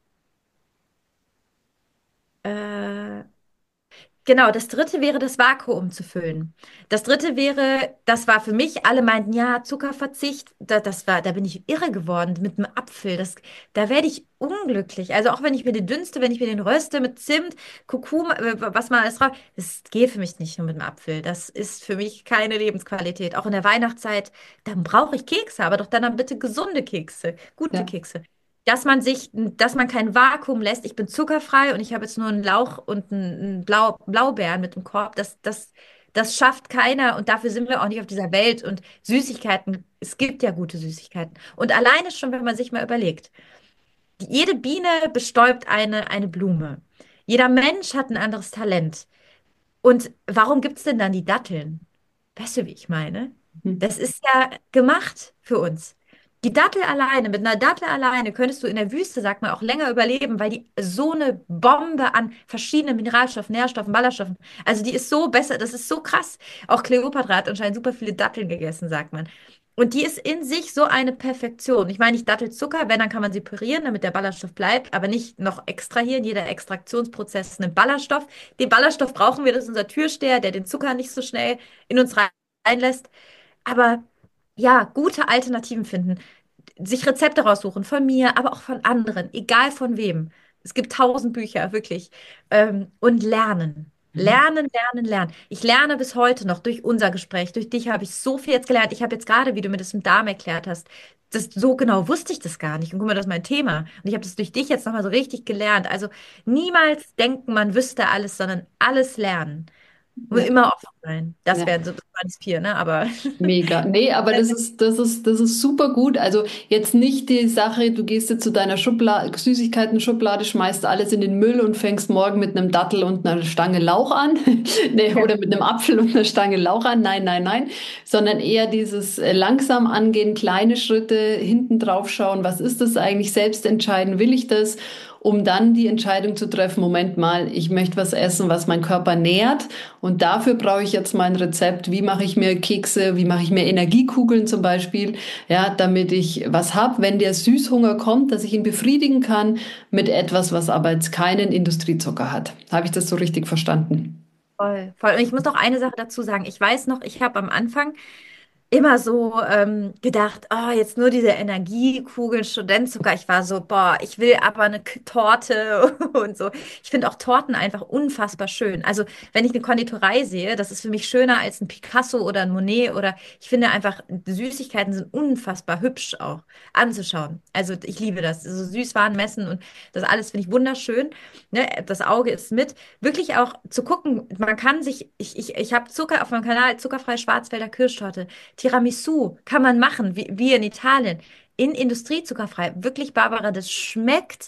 Speaker 2: äh, genau, das dritte wäre, das Vakuum zu füllen. Das dritte wäre, das war für mich, alle meinten, ja, Zuckerverzicht, das war, da bin ich irre geworden mit dem Apfel. Da werde ich unglücklich. Also auch wenn ich mir den dünste, wenn ich mir den röste mit Zimt, Kurkuma, was man alles drauf, das geht für mich nicht nur mit dem Apfel. Das ist für mich keine Lebensqualität. Auch in der Weihnachtszeit, dann brauche ich Kekse, aber doch dann bitte gesunde Kekse, gute
Speaker 1: Ja.
Speaker 2: Kekse. Dass man kein Vakuum lässt. Ich bin zuckerfrei und ich habe jetzt nur einen Lauch und einen Blaubeeren mit dem Korb. Das schafft keiner und dafür sind wir auch nicht auf dieser Welt. Und Süßigkeiten, es gibt ja gute Süßigkeiten. Und alleine schon, wenn man sich mal überlegt, jede Biene bestäubt eine Blume. Jeder Mensch hat ein anderes Talent. Und warum gibt es denn dann die Datteln? Weißt du, wie ich meine?
Speaker 1: Mhm.
Speaker 2: Das ist ja gemacht für uns. Die Dattel alleine, mit einer Dattel alleine könntest du in der Wüste, sagt man, auch länger überleben, weil die so eine Bombe an verschiedenen Mineralstoffen, Nährstoffen, Ballaststoffen, also die ist so besser, das ist so krass. Auch Kleopatra hat anscheinend super viele Datteln gegessen, sagt man. Und die ist in sich so eine Perfektion. Ich meine nicht Dattelzucker, wenn, dann kann man sie pürieren, damit der Ballaststoff bleibt, aber nicht noch extrahieren. Jeder Extraktionsprozess nimmt Ballaststoff. Den Ballaststoff brauchen wir, das ist unser Türsteher, der den Zucker nicht so schnell in uns reinlässt. Aber ja, gute Alternativen finden, sich Rezepte raussuchen von mir, aber auch von anderen, egal von wem. Es gibt tausend Bücher, wirklich. Und lernen.
Speaker 1: Mhm.
Speaker 2: Lernen, lernen, lernen. Ich lerne bis heute noch durch unser Gespräch. Durch dich habe ich so viel jetzt gelernt. Ich habe jetzt gerade, wie du mir das mit Darm erklärt hast, so genau wusste ich das gar nicht. Und guck mal, das ist mein Thema. Und ich habe das durch dich jetzt nochmal so richtig gelernt. Also niemals denken, man wüsste alles, sondern alles lernen. Und
Speaker 1: Ja.
Speaker 2: immer offen sein. Das
Speaker 1: Ja.
Speaker 2: wären so das waren jetzt vier, ne? Aber
Speaker 1: Mega. Nee, aber das ist super gut. Also jetzt nicht die Sache, du gehst jetzt zu deiner Schublade, Süßigkeiten-Schublade, schmeißt alles in den Müll und fängst morgen mit einem Dattel und einer Stange Lauch an. Nee,
Speaker 2: ja.
Speaker 1: oder mit einem Apfel und einer Stange Lauch an. Nein, nein, nein. Sondern eher dieses langsam angehen, kleine Schritte, hinten drauf schauen, was ist das eigentlich? Selbst entscheiden, will ich das? Um dann die Entscheidung zu treffen, Moment mal, ich möchte was essen, was mein Körper nährt. Und dafür brauche ich jetzt mal ein Rezept. Wie mache ich mir Kekse? Wie mache ich mir Energiekugeln zum Beispiel? Ja, damit ich was habe, wenn der Süßhunger kommt, dass ich ihn befriedigen kann mit etwas, was aber jetzt keinen Industriezucker hat. Habe ich das so richtig verstanden?
Speaker 2: Voll, voll. Und ich muss noch eine Sache dazu sagen. Ich weiß noch, ich habe am Anfang immer so gedacht, oh, jetzt nur diese Energiekugeln, Studentzucker. Ich war so, boah, ich will aber eine Torte und so. Ich finde auch Torten einfach unfassbar schön. Also wenn ich eine Konditorei sehe, das ist für mich schöner als ein Picasso oder ein Monet oder ich finde einfach, Süßigkeiten sind unfassbar hübsch auch anzuschauen. Also ich liebe das. So Süßwaren messen und das alles finde ich wunderschön. Ne? Das Auge ist mit. Wirklich auch zu gucken, man kann sich, ich habe Zucker auf meinem Kanal, zuckerfreie Schwarzwälder Kirschtorte. Tiramisu kann man machen, wie in Italien. In Industriezuckerfrei. Wirklich, Barbara, das schmeckt.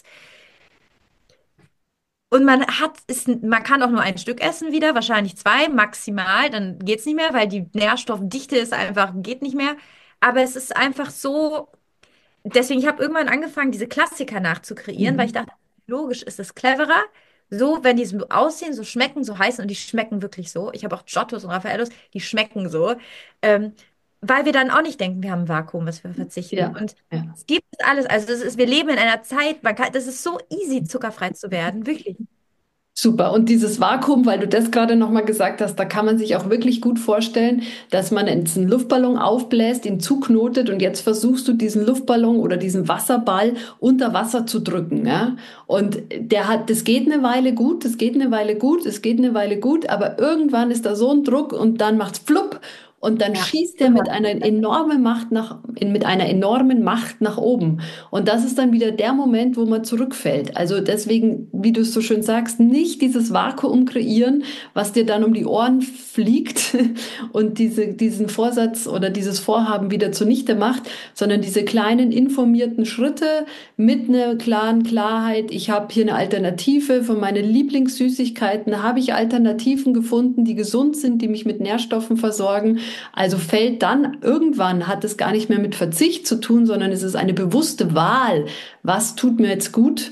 Speaker 2: Und man kann auch nur ein Stück essen wieder, wahrscheinlich zwei, maximal. Dann geht's nicht mehr, weil die Nährstoffdichte ist einfach, geht nicht mehr. Aber es ist einfach so. Deswegen, ich habe irgendwann angefangen, diese Klassiker nachzukreieren, weil ich
Speaker 1: Mhm.
Speaker 2: dachte, logisch ist es cleverer. So, wenn die so aussehen, so schmecken, so heißen und die schmecken wirklich so. Ich habe auch Giottos und Raffaellos, die schmecken so. Ähm, weil wir dann auch nicht denken, wir haben ein Vakuum, was wir verzichten.
Speaker 1: Ja,
Speaker 2: Und
Speaker 1: ja.
Speaker 2: es gibt alles. Also wir leben in einer Zeit, das ist so easy, zuckerfrei zu werden, wirklich.
Speaker 1: Super. Und dieses Vakuum, weil du das gerade nochmal gesagt hast, da kann man sich auch wirklich gut vorstellen, dass man jetzt einen Luftballon aufbläst, ihn zuknotet und jetzt versuchst du diesen Luftballon oder diesen Wasserball unter Wasser zu drücken, ja? Und das geht eine Weile gut, das geht eine Weile gut, es geht eine Weile gut, aber irgendwann ist da so ein Druck und dann macht's flupp und dann
Speaker 2: Ja,
Speaker 1: schießt er mit
Speaker 2: immer.
Speaker 1: einer enormen mit einer enormen Macht nach oben. Und das ist dann wieder der Moment, wo man zurückfällt. Also deswegen, wie du es so schön sagst, nicht dieses Vakuum kreieren, was dir dann um die Ohren fliegt und diesen Vorsatz oder dieses Vorhaben wieder zunichte macht, sondern diese kleinen informierten Schritte mit einer klaren Klarheit. Ich habe hier eine Alternative für meine Lieblingssüßigkeiten. Habe ich Alternativen gefunden, die gesund sind, die mich mit Nährstoffen versorgen? Also fällt dann irgendwann, hat es gar nicht mehr mit Verzicht zu tun, sondern es ist eine bewusste Wahl. Was tut mir jetzt gut?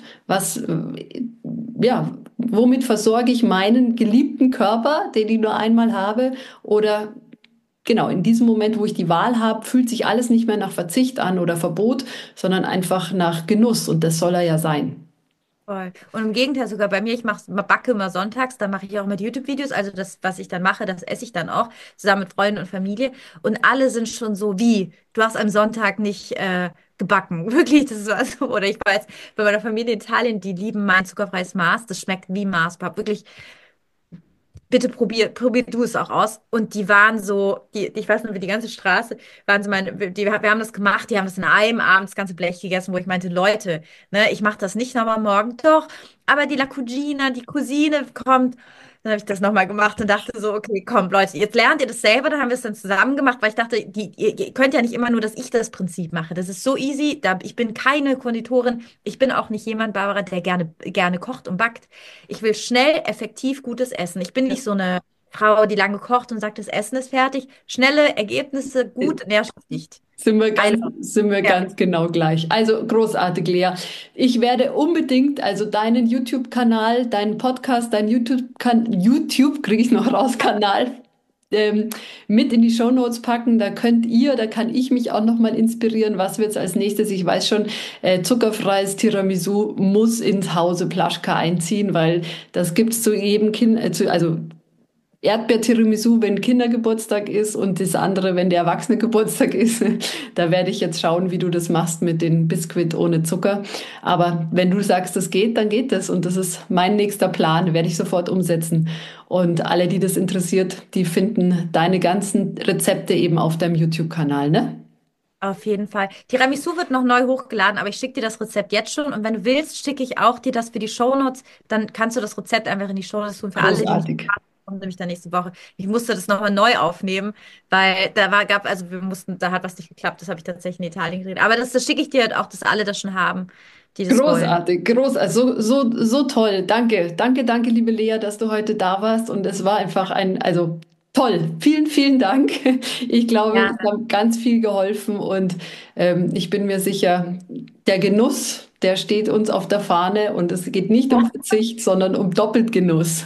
Speaker 1: Ja, womit versorge ich meinen geliebten Körper, den ich nur einmal habe? Oder genau, in diesem Moment, wo ich die Wahl habe, fühlt sich alles nicht mehr nach Verzicht an oder Verbot, sondern einfach nach Genuss. Und das soll er ja sein.
Speaker 2: Voll. Und im Gegenteil, sogar bei mir, backe immer sonntags, dann mache ich auch mit YouTube-Videos. Also das, was ich dann mache, das esse ich dann auch zusammen mit Freunden und Familie. Und alle sind schon so, wie, du hast am Sonntag nicht gebacken. Wirklich, das ist so, also, oder ich weiß, bei meiner Familie in Italien, die lieben mein zuckerfreies Mars. Das schmeckt wie Mars. Wirklich, bitte probier du es auch aus. Und die waren so, ich weiß noch, wie die ganze Straße waren so wir haben das gemacht, die haben das in einem Abend das ganze Blech gegessen, wo ich meinte, Leute, ne, ich mache das nicht nochmal morgen, doch, aber die La Cugina, die Cousine kommt. Dann habe ich das nochmal gemacht und dachte so, okay, komm, Leute, jetzt lernt ihr das selber, dann haben wir es dann zusammen gemacht, weil ich dachte, ihr könnt ja nicht immer nur, dass ich das Prinzip mache. Das ist so easy, ich bin keine Konditorin, ich bin auch nicht jemand, Barbara, der gerne kocht und backt. Ich will schnell, effektiv gutes Essen. Ich bin
Speaker 1: Ja.
Speaker 2: nicht so eine Frau, die lange kocht und sagt, das Essen ist fertig. Schnelle Ergebnisse, gut, nährstoffdicht. Einfach
Speaker 1: Sind wir
Speaker 2: fertig.
Speaker 1: ganz genau gleich. Also großartig, Lea. Ich werde unbedingt, also deinen YouTube-Kanal, deinen Podcast, YouTube kriege ich noch raus, Kanal, ähm, mit in die Shownotes packen. Da kann ich mich auch noch mal inspirieren. Was wird's als nächstes? Ich weiß schon, zuckerfreies Tiramisu muss ins Hause Plaschka einziehen, weil das gibt's zu jedem Kind, also Erdbeer-Tiramisu, wenn Kindergeburtstag ist und das andere, wenn der Erwachsene Geburtstag ist. Da werde ich jetzt schauen, wie du das machst mit den Biskuit ohne Zucker. Aber wenn du sagst, das geht, dann geht das. Und das ist mein nächster Plan, werde ich sofort umsetzen. Und alle, die das interessiert, die finden deine ganzen Rezepte eben auf deinem YouTube-Kanal, ne?
Speaker 2: Auf jeden Fall. Tiramisu wird noch neu hochgeladen, aber ich schicke dir das Rezept jetzt schon. Und wenn du willst, schicke ich auch dir das für die Shownotes. Dann kannst du das Rezept einfach in die Shownotes tun für alle, die nicht
Speaker 1: Großartig.
Speaker 2: kommen, nämlich dann nächste Woche. Ich musste das nochmal neu aufnehmen, weil also da hat was nicht geklappt. Das habe ich tatsächlich in Italien gedreht. Aber das schicke ich dir halt auch, dass alle das schon haben, die das wollen.
Speaker 1: Großartig, so toll. Danke, liebe Lea, dass du heute da warst. Und es war einfach also toll. Vielen Dank. Ich glaube,
Speaker 2: Ja,
Speaker 1: es hat ganz viel geholfen und ich bin mir sicher, der Genuss, der steht uns auf der Fahne und es geht nicht um Verzicht, sondern um Doppeltgenuss.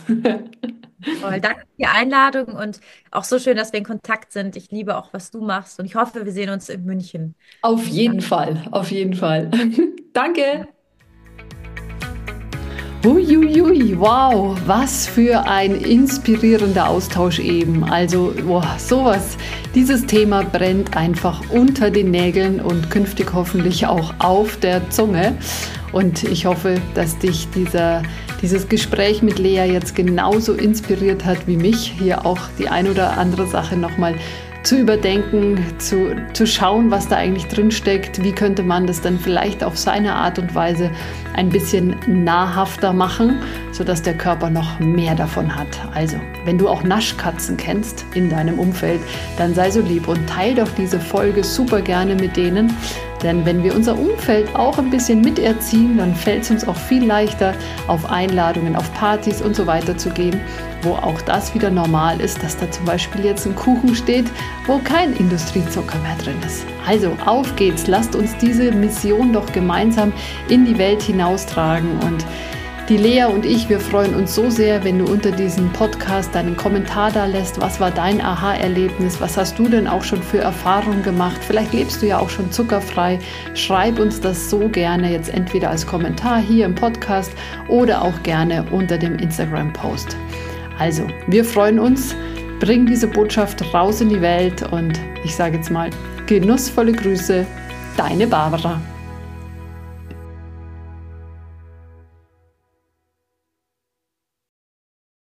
Speaker 2: voll. Danke für die Einladung und auch so schön, dass wir in Kontakt sind. Ich liebe auch, was du machst und ich hoffe, wir sehen uns in München.
Speaker 1: Auf jeden Fall, auf jeden Fall. Danke. Uiuiui, wow, was für ein inspirierender Austausch eben. Also sowas, dieses Thema brennt einfach unter den Nägeln und künftig hoffentlich auch auf der Zunge. Und ich hoffe, dass dich dieses Gespräch mit Lea jetzt genauso inspiriert hat wie mich, hier auch die ein oder andere Sache nochmal zu überdenken, zu schauen, was da eigentlich drin steckt, wie könnte man das dann vielleicht auf seine Art und Weise ein bisschen nahrhafter machen, sodass der Körper noch mehr davon hat. Also, wenn du auch Naschkatzen kennst in deinem Umfeld, dann sei so lieb und teile doch diese Folge super gerne mit denen. Denn wenn wir unser Umfeld auch ein bisschen miterziehen, dann fällt es uns auch viel leichter, auf Einladungen, auf Partys und so weiter zu gehen, wo auch das wieder normal ist, dass da zum Beispiel jetzt ein Kuchen steht, wo kein Industriezucker mehr drin ist. Also auf geht's, lasst uns diese Mission doch gemeinsam in die Welt hinaustragen. Und die Lea und ich, wir freuen uns so sehr, wenn du unter diesem Podcast deinen Kommentar da lässt. Was war dein Aha-Erlebnis? Was hast du denn auch schon für Erfahrungen gemacht? Vielleicht lebst du ja auch schon zuckerfrei. Schreib uns das so gerne jetzt entweder als Kommentar hier im Podcast oder auch gerne unter dem Instagram-Post. Also, wir freuen uns, bring diese Botschaft raus in die Welt und ich sage jetzt mal, genussvolle Grüße, deine Barbara.